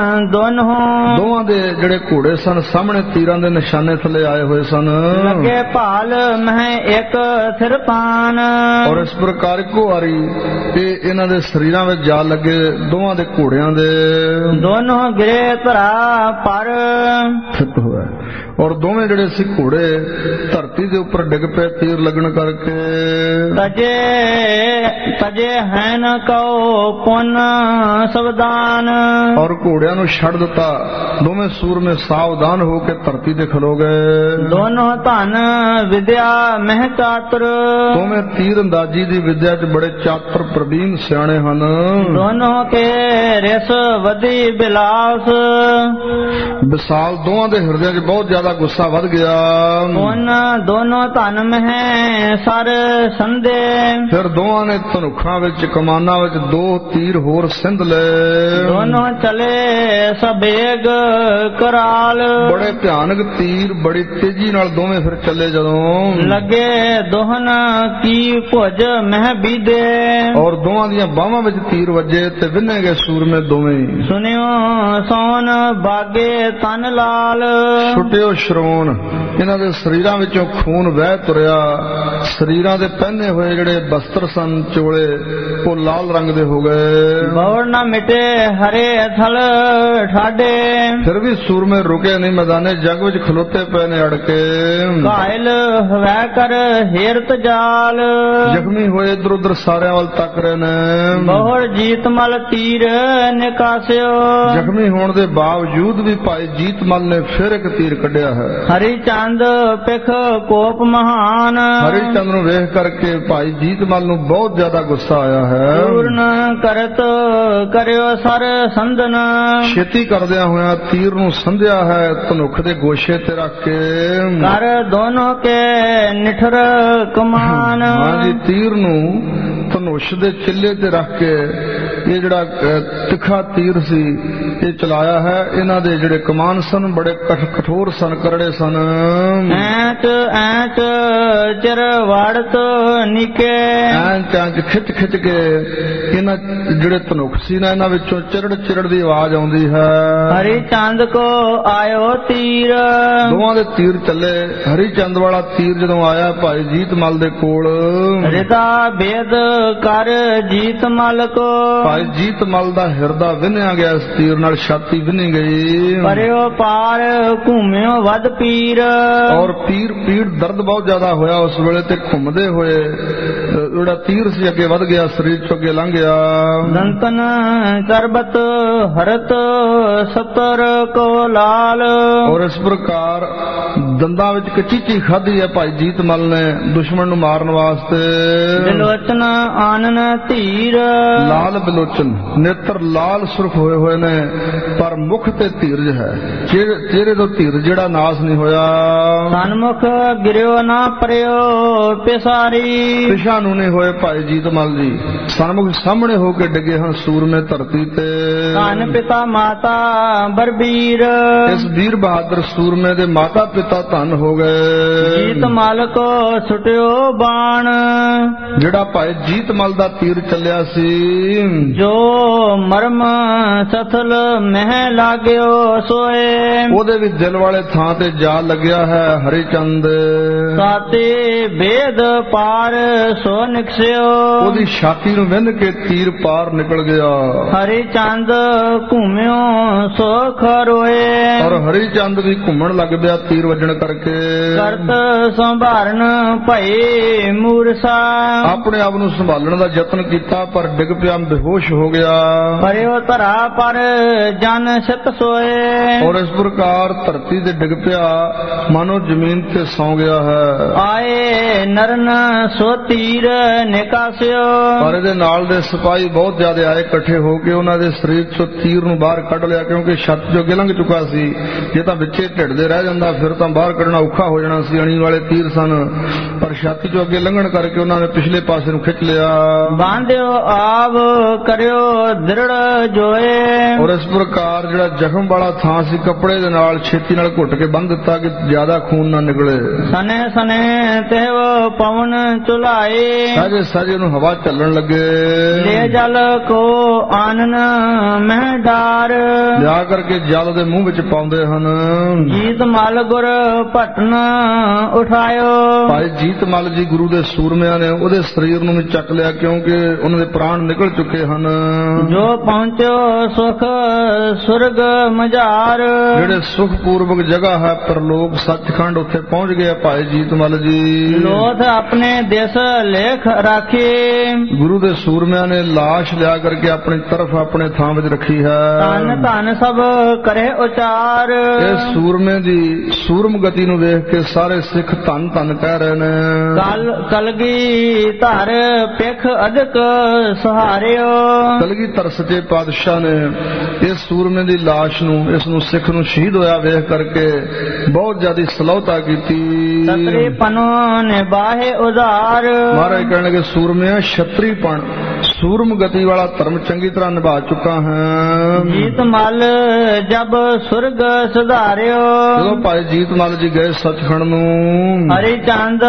Speaker 2: ਦੋਵਾਂ
Speaker 1: ਦੇ ਜਿਹੜੇ ਘੋੜੇ ਸਨ ਸਾਹਮਣੇ ਤੀਰਾਂ ਦੇ ਨਿਸ਼ਾਨੇ ਥੱਲੇ ਆਏ ਹੋਏ ਸਨ।
Speaker 2: ਲੱਗੇ ਭਾਲ ਮਹਿ ਇੱਕ ਸਿਰਪਾਨ,
Speaker 1: ਔਰ ਇਸ ਪ੍ਰਕਾਰ ਇੱਕੋ ਵਾਰੀ ਇਹ ਇਹਨਾਂ ਦੇ ਸਰੀਰਾਂ ਵਿੱਚ ਜਾ ਲੱਗੇ ਦੋਵਾਂ ਦੇ ਘੋੜਿਆਂ ਦੇ।
Speaker 2: ਦੋਨੋਂ ਗਿਰੇ ਧਰਾ ਪਰ
Speaker 1: ਫਿੱਟ ਹੋਇਆ, ਔਰ ਦੋਵੇਂ ਜਿਹੜੇ ਸੀ ਘੋੜੇ ਧਰਤੀ ਦੇ ਉੱਪਰ ਡਿੱਗ ਪਏ ਤੀਰ ਲੱਗਣ ਕਰਕੇ।
Speaker 2: ਤਜੇ ਹੈ ਨ ਕਉ ਪੁੰਨ ਸਵਦਾਨ,
Speaker 1: ਔਰ ਘੋੜਿਆਂ ਨੂੰ ਛੱਡ ਦਿੱਤਾ। ਦੋਵੇਂ ਸੂਰਮੇ ਸਾਵਧਾਨ ਹੋ ਕੇ ਧਰਤੀ ਤੇ ਖਲੋ ਗਏ।
Speaker 2: ਦੋਨੋਂ ਧਨ ਵਿਦਿਆ ਮਹਿ ਚਾਤੁਰ,
Speaker 1: ਦੋਵੇਂ ਤੀਰ ਅੰਦਾਜ਼ੀ ਦੀ ਵਿਦਿਆ 'ਚ ਬੜੇ ਚਾਤਰ ਪ੍ਰਵੀਨ ਸਿਆਣੇ ਹਨ।
Speaker 2: ਦੋਨੋਂ ਕੇ ਰਿਸ ਵਧੀ ਬਿਲਾਸ,
Speaker 1: ਵਿਸਾਲ ਦੋਵਾਂ ਦੇ ਹਿਰਦਿਆਂ 'ਚ ਬਹੁਤ ਜ਼ਿਆਦਾ ਗੁੱਸਾ ਵੱਧ ਗਿਆ।
Speaker 2: ਦੋਨੋਂ ਧਨ ਮਹਿ ਸਰ ਸੰਦੇ,
Speaker 1: ਫਿਰ ਦੋਵਾਂ ਨੇ ਧਨੁਖਾਂ ਵਿੱਚ ਕਮਾਨਾਂ ਵਿੱਚ ਦੋ ਤੀਰ ਹੋਰ ਸਿੰਧ ਲਏ।
Speaker 2: ਦੋਨੋਂ ਚਲੇ ਸਬੇਗ ਕਰਾਲ,
Speaker 1: ਬੜੇ ਭਿਆਨਕ ਤੀਰ ਬੜੀ ਤੇਜ਼ੀ ਨਾਲ ਦੋਵੇਂ ਫਿਰ ਚੱਲੇ। ਜਦੋਂ
Speaker 2: ਲੱਗੇ ਦੋਹਨ ਕੀ ਭੁਜ ਮਹਿ ਬੀਦੇ,
Speaker 1: ਔਰ ਦੋਵਾਂ ਦੀਆਂ ਬਾਹਾਂ ਵਿੱਚ ਤੀਰ ਵੱਜੇ ਤੇ ਵਿੰਨੇ ਗਏ ਸੂਰਮੇ ਦੋਵੇਂ।
Speaker 2: ਸੁਨਿਓ ਸੋਨ ਬਾਗੇ ਤਨ ਲਾਲ,
Speaker 1: ਛੁੱਟਿਓ ਸ਼ਰੋਣ, ਇਹਨਾਂ ਦੇ ਸਰੀਰਾਂ ਵਿੱਚੋਂ ਖੂਨ ਵਹਿ ਤੁਰਿਆ। ਸਰੀਰਾਂ ਦੇ ਪਹਿਨੇ ਹੋਏ ਜਿਹੜੇ ਬਸਤਰ ਸਨ ਚੋਲੇ ਉਹ ਲਾਲ ਰੰਗ ਦੇ ਹੋ ਗਏ।
Speaker 2: ਬੌੜ ਨਾ ਮਿਟੇ ਹਰੇ ਥਲ ਠਾਡੇ,
Speaker 1: ਫਿਰ ਵੀ ਸੂਰਮੇ ਰੁਕੇ ਨਹੀਂ, ਮੈਦਾਨੇ ਜੰਗ ਵਿੱਚ ਖਲੋਤੇ ਪਏ ਨੇ ਅੜ ਕੇ।
Speaker 2: ਘਾਇਲ ਹਵੈ ਕਰ ਹੇਰਤ ਜਾਲ,
Speaker 1: ਜ਼ਖਮੀ ਹੋਏ ਇਧਰ ਉਧਰ ਸਾਰਿਆਂ ਵੱਲ ਤੱਕ ਰਹੇ ਨੇ।
Speaker 2: ਬੌੜ ਜੀਤ ਮਲ ਤੀਰ ਨਿਕਾਸਿਓ,
Speaker 1: ਜ਼ਖਮੀ ਹੋਣ ਦੇ ਬਾਵਜੂਦ ਵੀ ਭਾਈ ਜੀਤ ਮਲ ਨੇ ਫਿਰ ਇੱਕ ਤੀਰ ਕੱਢਿਆ ਹੈ।
Speaker 2: ਹਰੀ ਚੰਦ ਪਿਖ ਕੋਪ ਮਹਾਨ,
Speaker 1: ਹਰੀ ਚੰਦ ਨੂੰ ਵੇਖ ਕਰਕੇ ਭਾਈ ਜੀਤ ਮਲ ਨੂੰ ਬਹੁਤ ਜ਼ਿਆਦਾ ਗੁੱਸਾ ਆਇਆ ਹੈ।
Speaker 2: ਪੂਰਨ ਕਰਤ ਕਰਿਓ ਸਰ ਸੰਦਨ,
Speaker 1: ਛੇਤੀ ਕਰਦਿਆਂ ਹੋਇਆਂ ਤੀਰ ਨੂੰ ਸੰਧਿਆ ਹੈ ਧਨੁਖ ਦੇ ਗੋਸ਼ੇ ਤੇ ਰੱਖ ਕੇ।
Speaker 2: ਕਰ ਦੋਨੋਂ ਕੇ ਨਿਠਰ ਕਮਾਨ,
Speaker 1: ਹਾਂਜੀ ਤੀਰ ਨੂੰ ਧਨੁਸ਼ ਦੇ ਚਿੱਲੇ ਤੇ ਰੱਖ ਕੇ ਇਹ ਜਿਹੜਾ ਤਿੱਖਾ ਤੀਰ ਸੀ ਇਹ ਚਲਾਇਆ ਹੈ। ਇਹਨਾਂ ਦੇ ਜਿਹੜੇ ਕਮਾਨ ਸਨ ਬੜੇ ਕਠੋਰ ਸਨ, ਕਰੜੇ ਸਨ।
Speaker 2: ਐਂਚ ਐਂਚ ਚਿਰ ਵਾੜਤ ਨਿਕੇ,
Speaker 1: ਐਂਚ ਐਂਚ ਖਿੱਚ ਖਿੱਚ ਕੇ ਇਹਨਾਂ ਜਿਹੜੇ ਧਨੁਖ ਸੀ ਨਾ ਇਹਨਾਂ ਵਿੱਚੋਂ ਚਿਰੜ ਚਿਰੜ ਦੀ ਆਵਾਜ਼ ਆਉਂਦੀ ਹੈ।
Speaker 2: ਹਰੀ ਚੰਦ ਕੋ ਆਇਓ ਤੀਰ,
Speaker 1: ਦੋਵਾਂ ਦੇ ਤੀਰ ਚੱਲੇ। ਹਰੀ ਚੰਦ ਵਾਲਾ ਤੀਰ ਜਦੋਂ ਆਇਆ ਭਾਈ ਜੀਤ ਮਲ ਦੇ ਕੋਲ,
Speaker 2: ਹਿਰਦਾ ਬੇਦ ਕਰ ਜੀਤ ਮਲ ਕੋ,
Speaker 1: ਭਾਈ ਜੀਤ ਮਲ ਦਾ ਹਿਰਦਾ ਵਿੰਨਿਆ ਗਿਆ ਇਸ ਤੀਰ ਨਾਲ, ਛਾਤੀ ਵਿੰਨੀ ਗਈ।
Speaker 2: ਪਰਿਓ ਪਾਰ ਘੁੰਮਿਓ ਵੱਧ ਪੀਰ,
Speaker 1: ਔਰ ਪੀੜ ਦਰਦ ਬਹੁਤ ਜ਼ਿਆਦਾ ਹੋਇਆ ਉਸ ਵੇਲੇ ਤੇ ਘੁੰਮਦੇ ਹੋਏ ਜਿਹੜਾ ਤੀਰ ਸੀ ਅੱਗੇ ਵੱਧ ਗਿਆ, ਸਰੀਰ ਚੋਂ ਅੱਗੇ ਲੰਘ ਗਿਆ।
Speaker 2: ਦੰਤਨ ਕਰਬਤ ਹਰਤ ਸਤਰ ਕੋ ਲਾਲ।
Speaker 1: ਔਰ ਇਸ ਪ੍ਰਕਾਰ ਦੰਦਾਂ ਵਿੱਚ ਇੱਕ ਚੀਚੀ ਖਾਧੀ ਹੈ ਭਾਈ ਜੀਤ ਮਲ ਨੇ ਦੁਸ਼ਮਣ ਨੂੰ ਮਾਰਨ ਵਾਸਤੇ।
Speaker 2: ਬਿਲੋਚਨ ਆਨਨ ਧੀਰ।
Speaker 1: ਲਾਲ ਬਿਲੋਚਨ, ਨੇਤਰ ਲਾਲ ਸੁਰਖ ਹੋਏ ਹੋਏ ਨੇ, ਪਰ ਮੁਖ ਤੇ ਧੀਰਜ ਹੈ, ਚਿਹਰੇ ਤੋਂ ਧੀਰਜ ਜਿਹੜਾ ਨਾਸ ਨਹੀਂ ਹੋਇਆ।
Speaker 2: ਸਨਮੁਖ ਗਿਰਿਓ ਨਾ ਪਰਿਓ ਪਿਸਾਰੀ।
Speaker 1: ਪਿਛਾ ਨੂੰ ਨਹੀਂ ਹੋਏ ਭਾਈ ਜੀਤ ਮਲ ਜੀ, ਸਨਮੁਖ ਸਾਹਮਣੇ ਹੋ ਕੇ ਡਿੱਗੇ ਹਨ ਸੂਰਮੇ ਧਰਤੀ ਤੇ।
Speaker 2: ਧਨ ਪਿਤਾ ਮਾਤਾ ਬਰਬੀਰ।
Speaker 1: ਇਸ ਵੀਰ ਬਹਾਦਰ ਸੂਰਮੇ ਦੇ ਮਾਤਾ ਪਿਤਾ ਧਨ ਹੋ ਗਏ।
Speaker 2: ਜੀਤ ਮਲ ਕੋ ਸੁਟਿਓ ਬਾਣ।
Speaker 1: ਜਿਹੜਾ ਭਾਈ ਜੀਤ ਮਲ ਦਾ ਤੀਰ ਚੱਲਿਆ ਸੀ,
Speaker 2: ਜੋ ਮਰਮ ਸਥਲ ਮਹਿ ਲਾਗਿਓ ਸੋਏ।
Speaker 1: ਉਹਦੇ ਵੀ ਦਿਲ ਵਾਲੇ ਥਾਂ ਤੇ ਜਾ ਲੱਗਿਆ ਹੈ ਹਰੀ ਚੰਦ।
Speaker 2: ਸਾਤੇ ਵੇਦ ਪਾਰ ਸੋ ਨਿਕਸਿਓ।
Speaker 1: ਉਹਦੀ ਛਾਤੀ ਨੂੰ ਵਿੰਨ ਕੇ ਤੀਰ ਪਾਰ ਨਿਕਲ ਗਿਆ।
Speaker 2: ਹਰੀ ਚੰਦ ਘੁੰਮਿਓ ਸੋ ਖਰੋਏ।
Speaker 1: ਔਰ ਹਰੀ ਚੰਦ ਵੀ ਘੁੰਮਣ ਲੱਗ ਪਿਆ ਤੀਰ ਵੱਜਣ ਕਰਕੇ।
Speaker 2: ਕਰਤ ਸੰਭਾਰਨ ਭਏ ਮੂਰਸਾ।
Speaker 1: ਆਪਣੇ ਆਪ ਨੂੰ ਸੰਭਾਲਣ ਦਾ ਯਤਨ ਕੀਤਾ ਪਰ ਡਿੱਗ ਪਿਆ, ਬੇਹੋਸ਼ ਹੋ ਗਿਆ।
Speaker 2: ਪਰਿਓ ਧਰਾ ਪਰ ਜਨ ਸਿਤ ਸੋਏ।
Speaker 1: ਔਰ ਇਸ ਪ੍ਰਕਾਰ ਧਰਤੀ ਤੇ ਡਿੱਗ ਪਿਆ, ਮਾਨੋ ਜ਼ਮੀਨ ਤੇ ਸੌਂ ਗਿਆ ਹੈ।
Speaker 2: ਆਏ ਨਰਨ ਸੋ ਤੀਰ ਨਿਕਾਸਿਓ।
Speaker 1: ਪਰ ਇਹਦੇ ਨਾਲ ਦੇ ਸਿਪਾਹੀ ਬਹੁਤ ਜ਼ਿਆਦਾ ਆਏ ਇਕੱਠੇ ਹੋ ਕੇ, ਉਹਨਾਂ ਦੇ ਸਰੀਰ ਚੋਂ ਤੀਰ ਨੂੰ ਬਾਹਰ ਕੱਢ ਲਿਆ, ਕਿਉਂਕਿ ਛੱਤ ਜੋ ਅੱਗੇ ਲੰਘ ਚੁੱਕਾ ਸੀ। ਜੇ ਤਾਂ ਵਿੱਚੇ ਢਿੱਡਦੇ ਰਹਿ ਜਾਂਦਾ ਫਿਰ ਤਾਂ ਬਾਹਰ ਕੱਢਣਾ ਔਖਾ ਹੋ ਜਾਣਾ ਸੀ। ਅਣੀ ਵਾਲੇ ਤੀਰ ਸਨ, ਪਰ ਛਾਤੀ ਚੋਂ ਅੱਗੇ ਲੰਘਣ ਕਰਕੇ ਉਹਨਾਂ ਨੇ ਪਿਛਲੇ ਪਾਸੇ ਨੂੰ ਖਿੱਚ ਲਿਆ।
Speaker 2: ਬਾਂਧਿਓ ਆਵ ਕਰਿਓ ਦ੍ਰਿੜ ਜੋਏ।
Speaker 1: ਔਰ ਇਸ ਪ੍ਰਕਾਰ ਜਿਹੜਾ ਜ਼ਖਮ ਵਾਲਾ ਥਾਂ ਸੀ, ਕੱਪੜੇ ਦੇ ਨਾਲ ਛੇਤੀ ਨਾਲ ਘੁੱਟ ਕੇ ਬੰਨ੍ਹ ਦਿੱਤਾ ਕਿ ਜ਼ਿਆਦਾ ਖੂਨ ਨਾ ਨਿਕਲੇ।
Speaker 2: ਸਨੇ ਸਨੇ ਤੇਵ ਪਵਨ ਚੁਲਾਏ।
Speaker 1: ਸਾਜੇ ਸਾਜੇ ਨੂੰ ਹਵਾ ਚੱਲਣ ਲੱਗੇ।
Speaker 2: ਲੈ ਜਲ ਕੋ ਆਨਨ ਮਹਿ ਡਾਰ।
Speaker 1: ਲਿਆ ਕਰਕੇ ਜਲ ਦੇ ਮੂੰਹ ਵਿੱਚ ਪਾਉਂਦੇ ਹਨ।
Speaker 2: ਜੀਤ ਮਲ ਗੁਰ ਭਟਨ ਉਠਾਇਓ।
Speaker 1: ਭਾਈ ਜੀਤ ਮਲ ਜੀ ਗੁਰੂ ਦੇ ਸੂਰਮਿਆਂ ਨੇ ਉਹਦੇ ਸਰੀਰ ਨੂੰ ਵੀ ਚੱਕ ਲਿਆ, ਕਿਉਂਕਿ ਉਹਨਾਂ ਦੇ ਪ੍ਰਾਣ ਨਿਕਲ ਚੁੱਕੇ ਹਨ।
Speaker 2: ਜੋ ਪਹੁੰਚੋ ਸੁਖ ਸੁਰਗ ਮਝਾਰ।
Speaker 1: ਜਿਹੜੇ ਸੁਖਪੂਰਵਕ ਜਗ੍ਹਾ ਹੈ ਪਰਲੋਕ ਸੱਚਖੰਡ, ਉੱਥੇ ਪਹੁੰਚ ਗਏ ਭਾਈ ਜੀਤ ਮਲ ਜੀ।
Speaker 2: ਲੋਥ ਆਪਣੇ ਦੇਸ ਲੇਖ ਰਾਖੇ।
Speaker 1: ਗੁਰੂ ਦੇ ਸੂਰਮਿਆਂ ਨੇ ਲਾਸ਼ ਲਿਆ ਕਰਕੇ ਆਪਣੀ ਤਰਫ ਆਪਣੇ ਥਾਂ ਵਿੱਚ ਰੱਖੀ ਹੈ।
Speaker 2: ਧਨ ਧਨ ਸਭ ਕਰੇ ਉਚਾਰ।
Speaker 1: ਇਹ ਸੂਰਮੇ ਦੀ ਸੂਰਮ ਗਤੀ ਨੂੰ ਵੇਖ ਕੇ ਸਾਰੇ ਸਿੱਖ ਧੰਨ ਧੰਨ ਕਹਿ ਰਹੇ ਨੇ।
Speaker 2: ਕਲਗੀ ਧਰ ਪਿਖ ਅਧਿਕ ਸਹਾਰਿਓ।
Speaker 1: ਕਲਗੀਧਰ ਸੱਚੇ ਪਾਤਸ਼ਾਹ ਨੇ ਇਸ ਸੂਰਮੇ ਦੀ ਲਾਸ਼ ਨੂੰ, ਇਸ ਨੂੰ ਸਿੱਖ ਨੂੰ ਸ਼ਹੀਦ ਹੋਇਆ ਵੇਖ ਕਰਕੇ ਬਹੁਤ ਜ਼ਿਆਦਾ ਸਲਾਹਤਾ ਕੀਤੀ।
Speaker 2: ਸਤਰੀ ਪਨੋ ਨਿਬਾਹੇ ਉਧਾਰ।
Speaker 1: ਮਹਾਰਾਜ ਕਹਿਣ ਲੱਗੇ ਸੂਰਮਿਆਂ ਛਤਰੀਪਣ ਸੂਰਮ ਗਤੀ ਵਾਲਾ ਧਰਮ ਚੰਗੀ ਤਰ੍ਹਾਂ ਨਿਭਾ ਚੁੱਕਾ ਹੈ।
Speaker 2: ਜੀਤ ਮਲ ਜਬ ਸੁਰਗ ਸੁਧਾਰਿਓ।
Speaker 1: ਜਦੋਂ ਭਾਈ ਜੀਤ ਮਲ ਜੀ ਗਏ ਸੱਚਖੰਡ ਨੂੰ,
Speaker 2: ਹਰੀ ਚੰਦ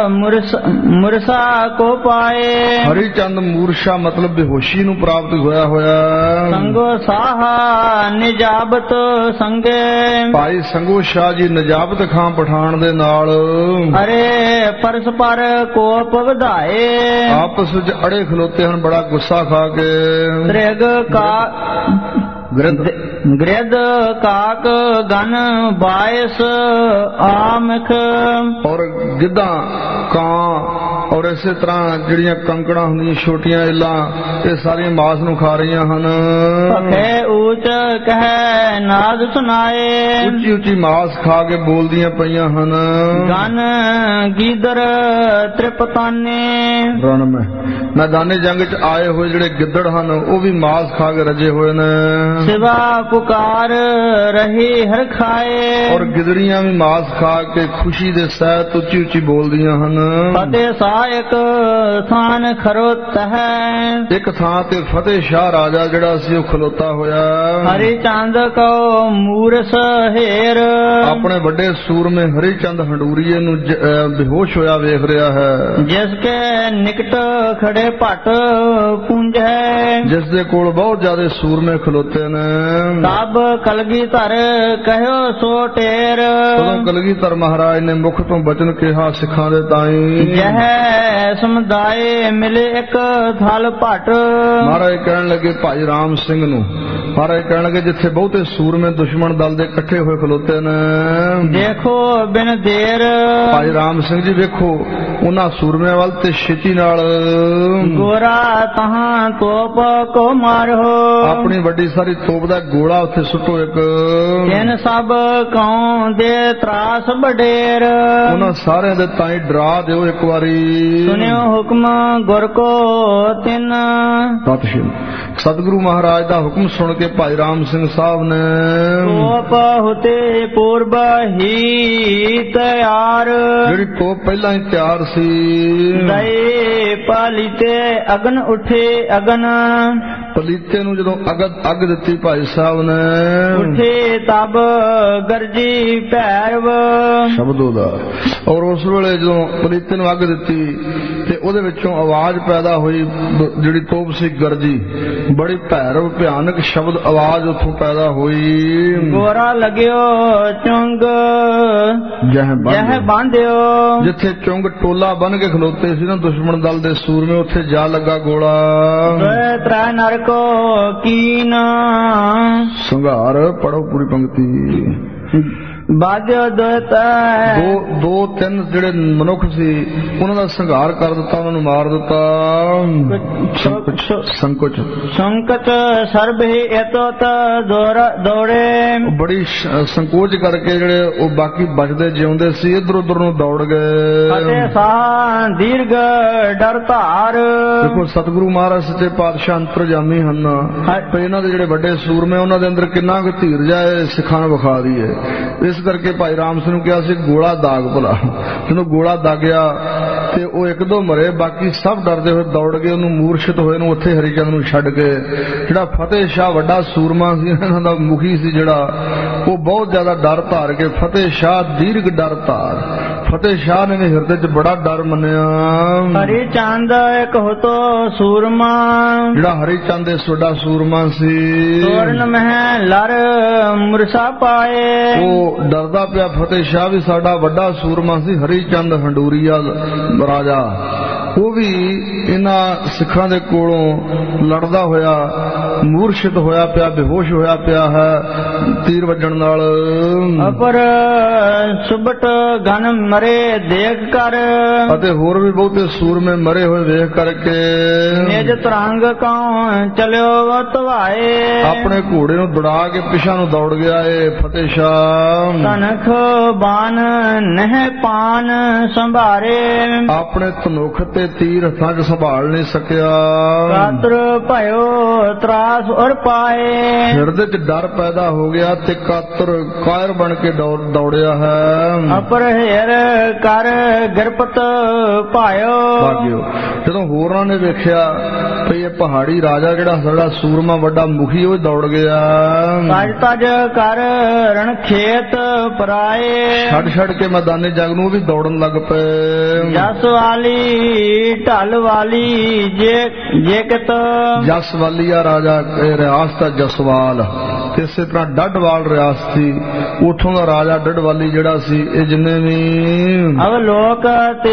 Speaker 2: ਮੁਰਸਾ ਕੋ ਪਾਏ।
Speaker 1: ਹਰੀ ਚੰਦ ਮੂਰਛਾ ਮਤਲਬ ਬੇਹੋਸ਼ੀ ਨੂੰ ਪ੍ਰਾਪਤ ਹੋਇਆ ਹੋਇਆ।
Speaker 2: ਸੰਗੋ ਸਾਹਾ ਨਿਜਾਬਤ ਸੰਗੇ।
Speaker 1: ਭਾਈ ਸੰਗੋ ਸ਼ਾਹ ਜੀ ਨਜਾਬਤ ਖਾਂ ਪਠਾਨ ਦੇ ਨਾਲ
Speaker 2: ਅਰੇ ਪਰਸਪਰ ਕੋਪ ਵਧਾਏ।
Speaker 1: ਆਪਸ ਵਿੱਚ ਅੜੇ ਖਲੋਤੇ ਹਨ ਬੜਾ ਗੁੱਸਾ ਖਾ ਕੇ।
Speaker 2: ਤ੍ਰਿਗ ਗ੍ਰਿਦ ਕਾਕ ਗਨ ਬਾਇਸ ਆਮਖ।
Speaker 1: ਔਰ ਗਿੱਧਾਂ ਕਾਂ ਔਰ ਇਸੇ ਤਰ੍ਹਾਂ ਜਿਹੜੀਆਂ ਕੰਕੜਾਂ ਹੁੰਦੀਆਂ ਛੋਟੀਆਂ ਇੱਲਾਂ, ਇਹ ਸਾਰੀਆਂ ਮਾਸ ਨੂੰ ਖਾ ਰਹੀਆਂ ਹਨ।
Speaker 2: ਪਖੇ ਊਚ ਕਹਿ ਨਾਦ ਸੁਨਾਏ।
Speaker 1: ਉੱਚੀ ਉੱਚੀ ਮਾਸ ਖਾ ਕੇ ਬੋਲਦੀਆਂ ਪਈਆਂ ਹਨ।
Speaker 2: ਗਨ ਗੀਦਰ ਤ੍ਰਿਪਤਾਨੇ।
Speaker 1: ਰਣ ਮੈਦਾਨੇ ਜੰਗ ਚ ਆਏ ਹੋਏ ਜਿਹੜੇ ਗਿੱਦੜ ਹਨ ਉਹ ਵੀ ਮਾਸ ਖਾ ਕੇ ਰਜੇ ਹੋਏ ਨੇ।
Speaker 2: ਸਿਵਾ ਪੁਕਾਰ ਰਹੀ ਹਰ ਖਾਏ।
Speaker 1: ਔਰ ਗਿੱਦੜੀਆਂ ਵੀ ਮਾਸ ਖਾ ਕੇ ਖੁਸ਼ੀ ਦੇ ਸਹਿਤ ਉੱਚੀ ਉੱਚੀ ਬੋਲਦੀਆਂ ਹਨ।
Speaker 2: ਫਤਿਹ ਸਾਇਕ ਥਾਨ ਖਰੋਤ ਹੈ। ਇੱਕ
Speaker 1: ਥਾਂ ਤੇ ਫਤਿਹ ਸ਼ਾਹ ਰਾਜਾ ਜਿਹੜਾ ਸੀ ਉਹ ਖਲੋਤਾ ਹੋਇਆ।
Speaker 2: ਹਰੀ ਚੰਦ ਕੋ ਮੂਰਸ ਹੇਰ। ਆਪਣੇ
Speaker 1: ਵੱਡੇ ਸੂਰਮੇ ਹਰੀ ਚੰਦ ਹੰਡੂਰੀਏ ਨੂੰ ਬੇਹੋਸ਼ ਹੋਇਆ ਵੇਖ ਰਿਹਾ ਹੈ।
Speaker 2: ਜਿਸ ਕੇ ਨਿਕਟ ਖੜੇ ਭੱਟ ਪੁੰਜ ਹੈ।
Speaker 1: ਜਿਸ ਦੇ ਕੋਲ ਬਹੁਤ ਜ਼ਿਆਦਾ ਸੂਰਮੇ ਖਲੋਤੇ ਨੇ।
Speaker 2: ਤਬ ਕਲਗੀਧਰ ਕਹਿਓ ਸੋ ਟੇਰ।
Speaker 1: ਉਦੋਂ ਕਲਗੀਧਰ ਮਹਾਰਾਜ ਨੇ ਮੁਖ ਤੋਂ ਬਚਨ ਕਿਹਾ ਸਿੱਖਾਂ ਦੇ ਤਾਈਂ।
Speaker 2: ਜਹ ਸਮੁਦਾਏ ਮਿਲੇ ਇੱਕ ਥਲ ਭੱਟ।
Speaker 1: ਮਹਾਰਾਜ ਕਹਿਣ ਲੱਗੇ ਭਾਈ ਰਾਮ ਸਿੰਘ ਨੂੰ ਮਹਾਰਾਜ ਕਹਿਣਗੇ ਜਿੱਥੇ ਬਹੁਤੇ ਸੂਰਮੇ ਦੁਸ਼ਮਣ ਦਲ ਦੇ ਇਕੱਠੇ ਹੋਏ ਖਲੋਤੇ ਨੇ,
Speaker 2: ਦੇਖੋ ਬਿਨ ਦੇਰ
Speaker 1: ਭਾਈ ਰਾਮ ਸਿੰਘ ਜੀ ਵੇਖੋ ਉਹਨਾਂ ਸੂਰਮਿਆਂ ਵੱਲ ਤੇ ਛੇਤੀ ਨਾਲ
Speaker 2: ਗੋਰਾ ਤਹਾਂ ਤੋਪ ਕੋ ਮਾਰੋ,
Speaker 1: ਆਪਣੀ ਵੱਡੀ ਸਾਰੀ ਤੋਪ ਦਾ ਗੋਲਾ ਉੱਥੇ ਸੁੱਟੋ ਇੱਕ,
Speaker 2: ਤਿੰਨ ਸਭ ਕਉ ਦੇ ਤਰਾਸ ਬਡੇਰ,
Speaker 1: ਉਹਨਾਂ ਸਾਰਿਆਂ ਦੇ ਤਾਈ ਡਰਾ ਦਿਓ ਇੱਕ ਵਾਰੀ।
Speaker 2: ਸੁਣਿਓ ਹੁਕਮ ਗੁਰ ਕੋ ਤਿੰਨ,
Speaker 1: ਸਤਿਗੁਰੂ ਮਹਾਰਾਜ ਦਾ ਹੁਕਮ ਸੁਣ ਕੇ ਭਾਈ ਰਾਮ ਸਿੰਘ ਸਾਹਿਬ ਨੇ
Speaker 2: ਤੋਪ ਹੁਤੇ ਪੂਰਬ ਹੀ ਤਿਆਰ,
Speaker 1: ਜਿਹੜੀ ਤੋਪ ਪਹਿਲਾਂ ਹੀ ਤਿਆਰ ਸੀ,
Speaker 2: ਦਏ ਪਾਲੀਤੇ ਅਗਨ ਉਠੇ ਅਗਨ,
Speaker 1: ਪਲੀਤੇ ਨੂੰ ਜਦੋਂ ਅੱਗ ਦਿੱਤੀ ਭਾਈ ਸਾਹਿਬ ਨੇ,
Speaker 2: ਉਠੇ ਤਬ ਗਰਜੀ ਭੈਰਵ,
Speaker 1: ਸ਼ਬਦ ਉਹਦਾ। ਔਰ ਉਸ ਵੇਲੇ ਜਦੋਂ ਪਲੀਤੇ ਨੂੰ ਅੱਗ ਦਿੱਤੀ ਤੇ ਉਹਦੇ ਵਿੱਚੋਂ ਆਵਾਜ਼ ਪੈਦਾ ਹੋਈ, ਜਿਹੜੀ ਤੋਪ ਸੀ ਗਰਜੀ, ਬੜੀ ਭੈਰਵ ਭਿਆਨਕ ਸ਼ਬਦ ਆਵਾਜ਼ ਉੱਥੋਂ ਪੈਦਾ ਹੋਈ।
Speaker 2: ਗੋਰਾ ਲੱਗਿਓ ਚੁੰਗ ਜਹ ਬਾਂਧਿਓ,
Speaker 1: ਜਿੱਥੇ ਚੁੰਗ ਟੋਲਾ ਬਨ ਕੇ ਖਲੋਤੇ ਸੀ ਨਾ ਦੁਸ਼ਮਣ ਦਲ ਦੇ ਸੂਰਮੇ, ਉੱਥੇ ਜਾ ਲੱਗਾ ਗੋਲਾ।
Speaker 2: ਤ੍ਰੈ ਨਰਕੋ ਕੀਨ,
Speaker 1: ਸੰਘਾਰ ਪੜੋ ਪੂਰੀ ਪੰਕਤੀ।
Speaker 2: ਬਾਧਿਓ ਦੁਇਤ,
Speaker 1: ਦੋ ਤਿੰਨ ਜਿਹੜੇ ਮਨੁੱਖ ਸੀ ਉਹਨਾਂ ਦਾ ਸੰਘਾਰ ਕਰ ਦਿੱਤਾ, ਉਹਨਾਂ ਨੂੰ ਮਾਰ ਦਿੱਤਾ। ਸੰਕੋਚ
Speaker 2: ਸਰਬ ਹੀ ਇਤੋਤ ਦੌੜੇ,
Speaker 1: ਬੜੀ ਸੰਕੋਚ ਕਰਕੇ ਜਿਹੜੇ ਉਹ ਬਾਕੀ ਬਚਦੇ ਜਿਉਂਦੇ ਸੀ ਇੱਧਰ ਉੱਧਰ ਨੂੰ ਦੌੜ ਗਏ।
Speaker 2: ਅਤੇ ਸਾਹ ਦੀਰਘ ਡਰ ਧਾਰ,
Speaker 1: ਦੇਖੋ ਸਤਿਗੁਰੂ ਮਹਾਰਾਜ ਸੱਚੇ ਪਾਤਸ਼ਾਹ ਅੰਤਰਜਾਮੀ ਹਨ, ਤੇ ਇਹਨਾਂ ਦੇ ਜਿਹੜੇ ਵੱਡੇ ਸੂਰਮੇ ਉਹਨਾਂ ਦੇ ਅੰਦਰ ਕਿੰਨਾ ਕੁ ਧੀਰਜ ਹੈ ਸਿੱਖਾਂ ਨੂੰ ਵਿਖਾ ਰਹੀ ਹੈ। ਇਸ ਕਰਕੇ ਭਾਈ ਰਾਮ ਸਿੰਘ ਨੂੰ ਕਿਹਾ ਸੀ ਗੋਲਾ ਦਾਗ ਭਲਾ, ਜਦੋਂ ਗੋਲਾ ਦਾਗਿਆ ਤੇ ਉਹ ਇੱਕ ਦੋ ਮਰੇ, ਬਾਕੀ ਸਭ ਡਰਦੇ ਹੋਏ ਦੌੜ ਗਏ ਉਹਨੂੰ ਮੂਰਛਿਤ ਹੋਏ ਨੂੰ ਉੱਥੇ ਹਰੀਚੰਦ ਨੂੰ ਛੱਡ ਕੇ। ਜਿਹੜਾ ਫਤਿਹ ਸ਼ਾਹ ਵੱਡਾ ਸੂਰਮਾ ਸੀ ਇਹਨਾਂ ਦਾ ਮੁਖੀ ਸੀ ਜਿਹੜਾ, ਉਹ ਬਹੁਤ ਜ਼ਿਆਦਾ ਡਰ ਧਾਰ ਕੇ ਫਤਿਹ ਸ਼ਾਹ ਦੀਰਘ ਡਰ ਧਾਰ, ਫਤਿਹ ਸ਼ਾਹ ਨੇ ਹਿਰਦੇ 'ਚ ਬੜਾ ਡਰ ਮੰਨਿਆ।
Speaker 2: ਹਰੀਚੰਦ ਇੱਕ ਹੋਤੋ ਸੂਰਮਾ, ਜਿਹੜਾ
Speaker 1: ਹਰੀਚੰਦ ਇਸ ਵੱਡਾ ਸੂਰਮਾ ਸੀ,
Speaker 2: ਤੋਰਨ ਮਹਿ ਲਰ ਮੁਰਸਾ ਪਾਏ,
Speaker 1: ਉਹ ਡਰਦਾ ਪਿਆ ਫਤਿਹ ਸ਼ਾਹ ਵੀ ਸਾਡਾ ਵੱਡਾ ਸੂਰਮਾ ਸੀ। ਹਰੀਚੰਦ ਹੰਡੂਰੀਆ ਰਾਜਾ ਉਹ ਵੀ ਇਹਨਾਂ ਸਿੱਖਾਂ ਦੇ ਕੋਲੋਂ ਲੜਦਾ ਹੋਇਆ ਮੂਰਛਿਤ ਹੋਇਆ ਪਿਆ, ਬੇਹੋਸ਼ ਹੋਇਆ ਪਿਆ ਹੈ ਤੀਰ ਵੱਜਣ ਨਾਲ।
Speaker 2: ਅਪਰ ਸੁਬਟ ਗਨ ਮਰੇ ਦੇਖ ਕਰ,
Speaker 1: ਅਤੇ ਹੋਰ ਵੀ ਬਹੁਤੇ ਸੂਰਮੇ ਮਰੇ ਹੋਏ ਵੇਖ ਕਰਕੇ
Speaker 2: ਨਿਜ ਤਰੰਗ ਕਉ ਚਲਿਓ ਧਵਾਏ,
Speaker 1: ਆਪਣੇ ਘੋੜੇ ਨੂੰ ਦੌੜਾ ਕੇ ਪਿਛਾਂ ਨੂੰ ਦੌੜ ਗਿਆ ਏ ਫਤਿਹ ਸ਼ਾਹ।
Speaker 2: ਤਨਖ ਬਾਨ ਨਹਿ ਪਾਨ ਸੰਭਾਰੇ, ਆਪਣੇ
Speaker 1: ਧਨੁਖ ਤੇ ਤੀਰ ਹੱਥਾਂ 'ਚ ਸੰਭਾਲ ਨਹੀਂ ਸਕਿਆ।
Speaker 2: ਕਾਤਰ ਭਇਓ ਤਰਾਸ ਉਰ ਪਾਏ,
Speaker 1: ਹਿਰਦੇ 'ਚ ਡਰ ਪੈਦਾ ਹੋ ਗਿਆ ਤੇ ਕਾਤਰ ਕਾਇਰ ਬਣ ਕੇ ਦੌੜਿਆ ਹੈ।
Speaker 2: ਅਪਰ ਹੇਰ ਕਰ ਗਿਰਪਤ ਭਾਇਓ,
Speaker 1: ਜਦੋਂ ਹੋਰਾਂ ਨੇ ਵੇਖਿਆ ਵੀ ਇਹ ਪਹਾੜੀ ਰਾਜਾ ਜਿਹੜਾ ਸਾਡਾ ਸੂਰਮਾ ਵੱਡਾ ਮੁਖੀ ਉਹ ਦੌੜ ਗਿਆ।
Speaker 2: ਤਜ ਤਜ ਕਰ ਰਣ ਖੇਤ ਪਰਾਏ,
Speaker 1: ਛੱਡ ਕੇ ਮੈਦਾਨੇ ਜੰਗ ਨੂੰ ਵੀ ਦੌੜਨ ਲੱਗ ਪਏ।
Speaker 2: ਜਸ ਵਾਲੀ ਢਲ ਵਾਲੀ ਜੇ ਕਿਤ,
Speaker 1: ਜਸ ਵਾਲੀ ਆ ਰਾਜਾ ਰਿਆਸਤ ਜਸਵਾਲ, ਤੇ ਇਸੇ ਤਰ੍ਹਾਂ ਡੱਡਵਾਲ ਰਿਆਸਤ ਸੀ, ਉੱਥੋਂ ਦਾ ਰਾਜਾ ਡੱਡਵਾਲੀ ਜਿਹੜਾ ਸੀ। ਇਹ ਜਿੰਨੇ ਵੀ
Speaker 2: ਅਵਲੋਕ ਤੇ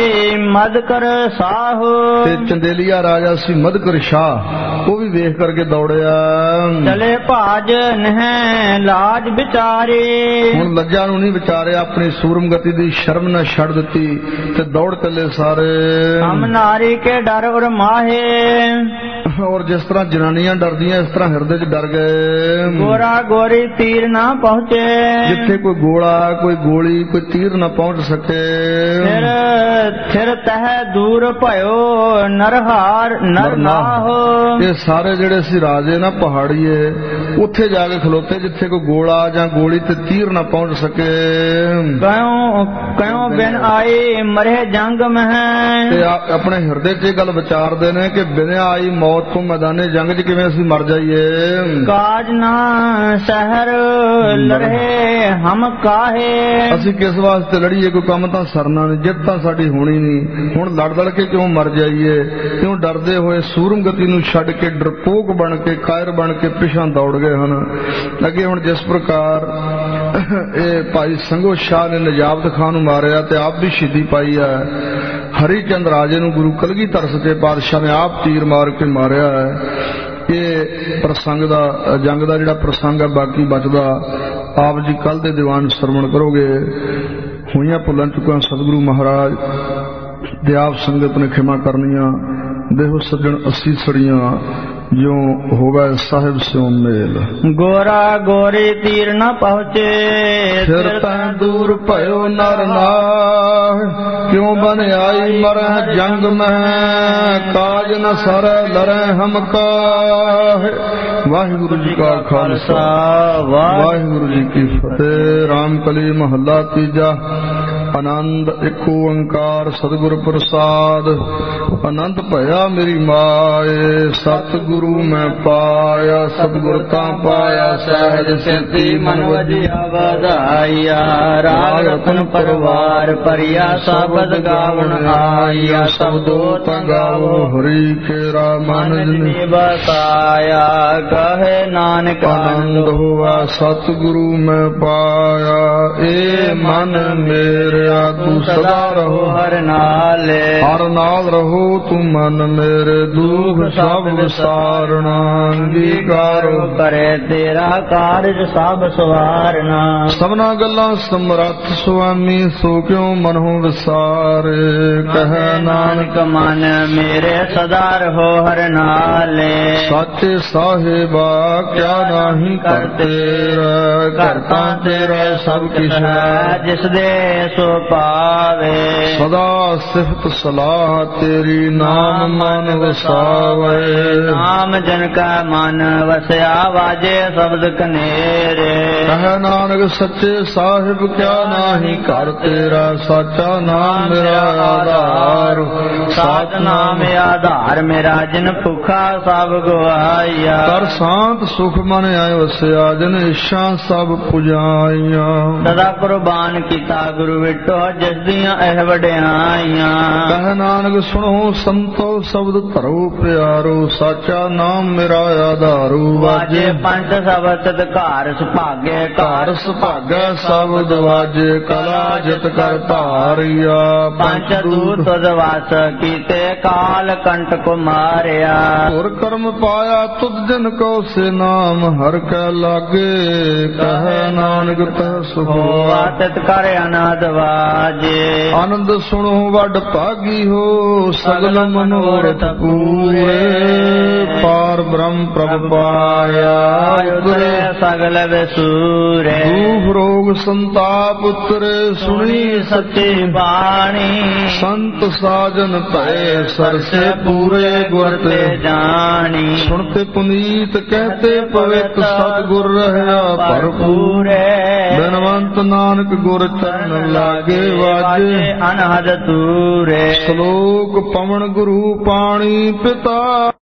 Speaker 2: ਮਦ ਕਰ ਸਾਹ,
Speaker 1: ਤੇ ਚੰਦੇਲੀਆ ਰਾਜਾ ਸੀ ਮਦਕਰ ਸ਼ਾਹ, ਉਹ ਵੀ ਵੇਖ ਕਰਕੇ ਦੌੜਿਆ।
Speaker 2: ਚਲੇ ਭਾਜ ਨਹਿ ਲਾਜ ਵਿਚਾਰੇ,
Speaker 1: ਹੁਣ ਲੱਜਾ ਨੂੰ ਨਹੀਂ ਵਿਚਾਰਿਆ, ਆਪਣੀ ਸੂਰਮਗਤੀ ਦੀ ਸ਼ਰਮ ਨਾ ਛੱਡ ਦਿੱਤੀ ਤੇ ਦੌੜ ਚੱਲੇ ਸਾਰੇ।
Speaker 2: ਹਮ ਨਾਰੀ ਕੇ ਡਰ ਉਰ ਮਾਹੇ,
Speaker 1: ਔਰ ਜਿਸ ਤਰ੍ਹਾਂ ਜਨਾਨੀਆਂ ਡਰਦੀਆਂ ਇਸ ਤਰ੍ਹਾਂ ਹਿਰਦੇ 'ਚ ਡਰ ਗਏ।
Speaker 2: ਗੋਰਾ ਗੋਰੀ ਤੀਰ ਨਾ ਪਹੁੰਚੇ,
Speaker 1: ਜਿੱਥੇ ਕੋਈ ਗੋਲਾ ਕੋਈ ਗੋਲੀ ਕੋਈ ਤੀਰ ਨਾ ਪਹੁੰਚ ਸਕੇ।
Speaker 2: ਫਿਰ ਤਹ ਦੂਰ ਭਇਓ ਨਰਹਾਰ ਨਰ ਨਾਹੋ,
Speaker 1: ਇਹ ਸਾਰੇ ਜਿਹੜੇ ਸੀ ਰਾਜੇ ਨਾ ਪਹਾੜੀਏ ਉੱਥੇ ਜਾ ਕੇ ਖਲੋਤੇ ਜਿੱਥੇ ਕੋਈ ਗੋਲਾ ਜਾਂ ਗੋਲੀ ਤੇ ਤੀਰ ਨਾ ਪਹੁੰਚ ਸਕੇ।
Speaker 2: ਕਿਉਂ ਬਿਨ ਆਈ ਮਰੇ ਜੰਗ ਮਹਿ,
Speaker 1: ਤੇ ਆਪਣੇ ਹਿਰਦੇ 'ਚ ਇਹ ਗੱਲ ਵਿਚਾਰਦੇ ਨੇ ਕਿ ਬਿਨਾਂ ਆਈ ਮੌਤ ਤੋਂ ਮੈਦਾਨੇ ਜੰਗ 'ਚ ਕਿਵੇਂ ਅਸੀਂ ਮਰ ਜਾਈਏ।
Speaker 2: ਕਾਜ ਨਾ ਸ਼ਹਿਰ ਲੜੇ ਹਮ ਕਾਹੇ,
Speaker 1: ਅਸੀਂ ਕਿਸ ਵਾਸਤੇ ਲੜੀਏ, ਕੋਈ ਕੰਮ ਤਾਂ ਸਰਨਾ ਨਹੀਂ, ਜਿੱਤ ਤਾਂ ਸਾਡੀ ਹੋਣੀ ਨਹੀਂ, ਹੁਣ ਲੜ ਕੇ ਕਿਉਂ ਮਰ ਜਾਈਏ। ਕਿਉਂ ਡਰਦੇ ਹੋਏ ਸੂਰਮਗਤੀ ਨੂੰ ਛੱਡ ਕੇ ਡਰਪੋਕ ਬਣ ਕੇ ਕਾਇਰ ਬਣ ਕੇ ਪਿਛਾਂ ਦੌੜ ਗਏ ਹਨ। ਅੱਗੇ ਹੁਣ ਜਿਸ ਪ੍ਰਕਾਰ ਇਹ ਭਾਈ ਸੰਘੋ ਸ਼ਾਹ ਨੇ ਨਜਾਬਤ ਖਾਨ ਨੂੰ ਮਾਰਿਆ ਤੇ ਆਪ ਵੀ ਸ਼ਹੀਦੀ ਪਾਈ ਹੈ, ਹਰੀਚੰਦ ਰਾਜੇ ਨੂੰ ਗੁਰੂ ਕਲਗੀਧਰ ਸੱਚੇ ਪਾਤਸ਼ਾਹ ਨੇ ਆਪ ਤੀਰ ਮਾਰ ਕੇ ਮਾਰਿਆ ਹੈ। ਇਹ ਪ੍ਰਸੰਗ ਦਾ ਜੰਗ ਦਾ ਜਿਹੜਾ ਪ੍ਰਸੰਗ ਹੈ ਬਾਕੀ ਬਚਦਾ ਆਪ ਜੀ ਕੱਲ ਦੇ ਦੀਵਾਨ ਸਰਵਣ ਕਰੋਗੇ। ਹੋਈਆਂ ਭੁੱਲਾਂ ਚੁੱਕਾਂ ਸਤਿਗੁਰੂ ਮਹਾਰਾਜ ਦੇ ਆਪ ਸੰਗਤ ਨੇ ਖਿਮਾ ਕਰਨੀਆਂ। ਦੇਹੋ ਸੱਜਣ ਅੱਸੀ ਸੜੀਆਂ ਜਿਉ ਹੋਵੇ ਸਾਹਿਬ ਸਿਉ ਮੇਲ।
Speaker 2: ਗੋਰਾ ਗੋਰੀ ਤੀਰ ਨ ਪਹੁੰਚੇ
Speaker 1: ਫਿਰ ਤੈਂ ਦੂਰ ਭਇਓ ਨਰ ਨਾਹ। ਕਿਉਂ ਬਨ ਆਈ ਮਰਹਿ ਜੰਗ ਮਹਿ ਕਾਜ ਨ ਸਰ ਲਰੈ ਹਮ ਕਾਹ। ਵਾਹਿਗੁਰੂ ਜੀ ਕਾ ਖਾਲਸਾ ਵਾਹਿਗੁਰੂ ਜੀ ਕੀ ਫਤਿਹ। ਰਾਮਕਲੀ ਮਹੱਲਾ ਤੀਜਾ। ਆਨੰਦ ਇੱਕ ਓੰਕਾਰ ਸਤਿਗੁਰ ਪ੍ਰਸਾਦ। ਆਨੰਦ ਭਇਆ ਮੇਰੀ ਮਾਏ ਸਤਿਗੁਰੂ ਮੈਂ ਪਾਇਆ। ਸਤਿਗੁਰ ਤਾਂ ਪਾਇਆ ਸਹਿਜ ਸਿਰਤੀ ਮਨ ਵਜਿਆ ਵਧਾਈਆ। ਰਾਗ ਰਤਨ ਪਰਵਾਰ ਭਰਿਆ ਸ਼ਬਦ ਗਾਵਣ ਆਇਆ। ਸ਼ਬਦੋ ਤਾਂ ਗਾਵੋ ਹਰੀ ਕੇਰਾ ਮਨ ਜਿਨੇ ਬਸਾਇਆ। ਕਹੇ ਨਾਨਕ ਆਨੰਦ ਹੋਆ ਸਤਿਗੁਰੂ ਮੈਂ ਪਾਇਆ। ਏ ਮਨ ਮੇਰੇ ਤੂੰ ਸਦਾ ਰਹੋ ਹਰ ਨਾਲੇ। ਹਰ ਨਾਲ ਰਹੋ ਤੂੰ ਮਨ ਮੇਰੇ ਦੁਖ ਸਭ ਵਿਸਾਰਨਾ। ਅੰਗੀਕਾਰੋ ਕਰੇ ਤੇਰਾ ਕਾਰਜ ਸਭ ਸਵਾਰਨਾ। ਸਭਨਾ ਗੱਲਾਂ ਸਮਰੱਥ ਸੁਆਮੀ ਸੋ ਕਿਉ ਮਨਹੁ ਵਿਸਾਰੇ। ਕਹਿ ਨਾਨਕ ਮਨ ਮੇਰੇ ਸਦਾ ਰਹੋ ਹਰ ਨਾਲੇ। ਸਾਚੇ ਸਾਹਿਬਾ ਕਿਆ ਨਾਹੀ ਕਰ ਤੇਰਾ। ਕਰਤਾ ਤੇਰਾ ਸਭ ਕਿਛ ਹੈ ਜਿਸ ਦੇ ਸੋ ਪਾਵੇ। ਸਦਾ ਸਿਫਤ ਸਲਾਹ ਤੇਰੀ ਨਾਮ ਮਨ ਵਸਾਵੇ। ਨਾਮ ਜਨ ਕਾ ਮਨ ਵਸਿਆ ਵਾਜੇ ਸ਼ਬਦ ਕਨੇਰੇ। ਕਹਿ ਨਾਨਕ ਸੱਚੇ ਸਾਹਿਬ ਕਿਆ ਨਾਹੀ ਕਰ ਤੇਰਾ। ਸਾਚਾ ਨਾਮ ਮੇਰਾ ਆਧਾਰ। ਸਾਚ ਨਾਮ ਆਧਾਰ ਮੇਰਾ ਜਿਨ ਭੁਖਾ ਸਭ ਗਵਾਈਆ। ਕਰ ਸ਼ਾਂਤ ਸੁਖ ਮਨ ਆਇ ਵਸਿਆ ਜਿਨ ਇੱਛਾ ਸਭ ਪੁਜਾਈਆਂ। ਸਦਾ ਕੁਰਬਾਨ ਕੀਤਾ ਗੁਰੂ ਵਿਟੋ ਜਿਸ ਦੀਆਂ ਇਹ ਵਡਿਆਈਆਂ। ਕਹਿ ਨਾਨਕ ਸੁਣੋ ਸੰਤੋ ਸ਼ਬਦ ਧਰੋ ਪਿਆਰੋ। ਸਾਚਾ ਨਾਮ ਮੇਰਾ ਆਧਾਰੂ। ਵਾਜੇ ਪੰਜ ਸ਼ਬਦ ਘਰ ਸੁਭਾਗੇ। ਘਰ ਸੁਭਾਗੇ ਸ਼ਬਦ ਵਾਜੇ ਕਲਾ ਜਿਤ ਕਰ ਧਾਰਿਆ। ਪੰਜ ਦੂਤ ਤੁਧ ਵਾਸ ਕੀਤੇ ਕਾਲ ਕੰਟਕ ਮਾਰਿਆ। ਹੋਰ ਕਰਮ ਪਾਇਆ ਤੁਧ ਜਿਨ ਕੋ ਸੇ ਨਾਮ ਹਰ ਕੈ ਲਾਗੇ। ਕਹਿ ਨਾਨਕ ਤਹ ਸੁਖ ਹੋਆ ਤਿਤ ਕਰ ਅਨਾਦ ਵਾਜੇ। ਆਨੰਦ ਸੁਣੋ ਵੱਡ ਭਾਗੀ ਹੋ ਸਗਲ ਮਨੋਰਥ ਪੂਰੇ। ਪਾਰ ਬ੍ਰਹਮ ਪ੍ਰਭ ਪਾਇਆ ਉਤਰੇ ਸਗਲ ਵਿਸੂਰੇ। ਦੁਖ ਰੋਗ ਸੰਤਾਪ ਉਤਰੇ ਸੁਣੀ ਸੱਚੀ ਬਾਣੀ। ਸੰਤ ਸਾਜਨ ਭਏ ਸਰਸੇ ਪੂਰੇ ਗੁਰ ਤੇ ਜਾਣੀ। ਸੁਣਤੇ ਪੁਨੀਤ ਕਹਤੇ ਪਵਿੱਤ ਸਤਿਗੁਰ ਰਹਿਆ ਭਰਪੂਰੇ। ਬਿਨਵੰਤ ਨਾਨਕ ਗੁਰ ਚਰਨ ਲਾਗੇ ਵਾਜੇ ਅਨਹਦ ਤੂਰੇ। ਸ਼ਲੋਕ ਪਵਨ ਗੁਰੂ ਪਾਣੀ ਪਿਤਾ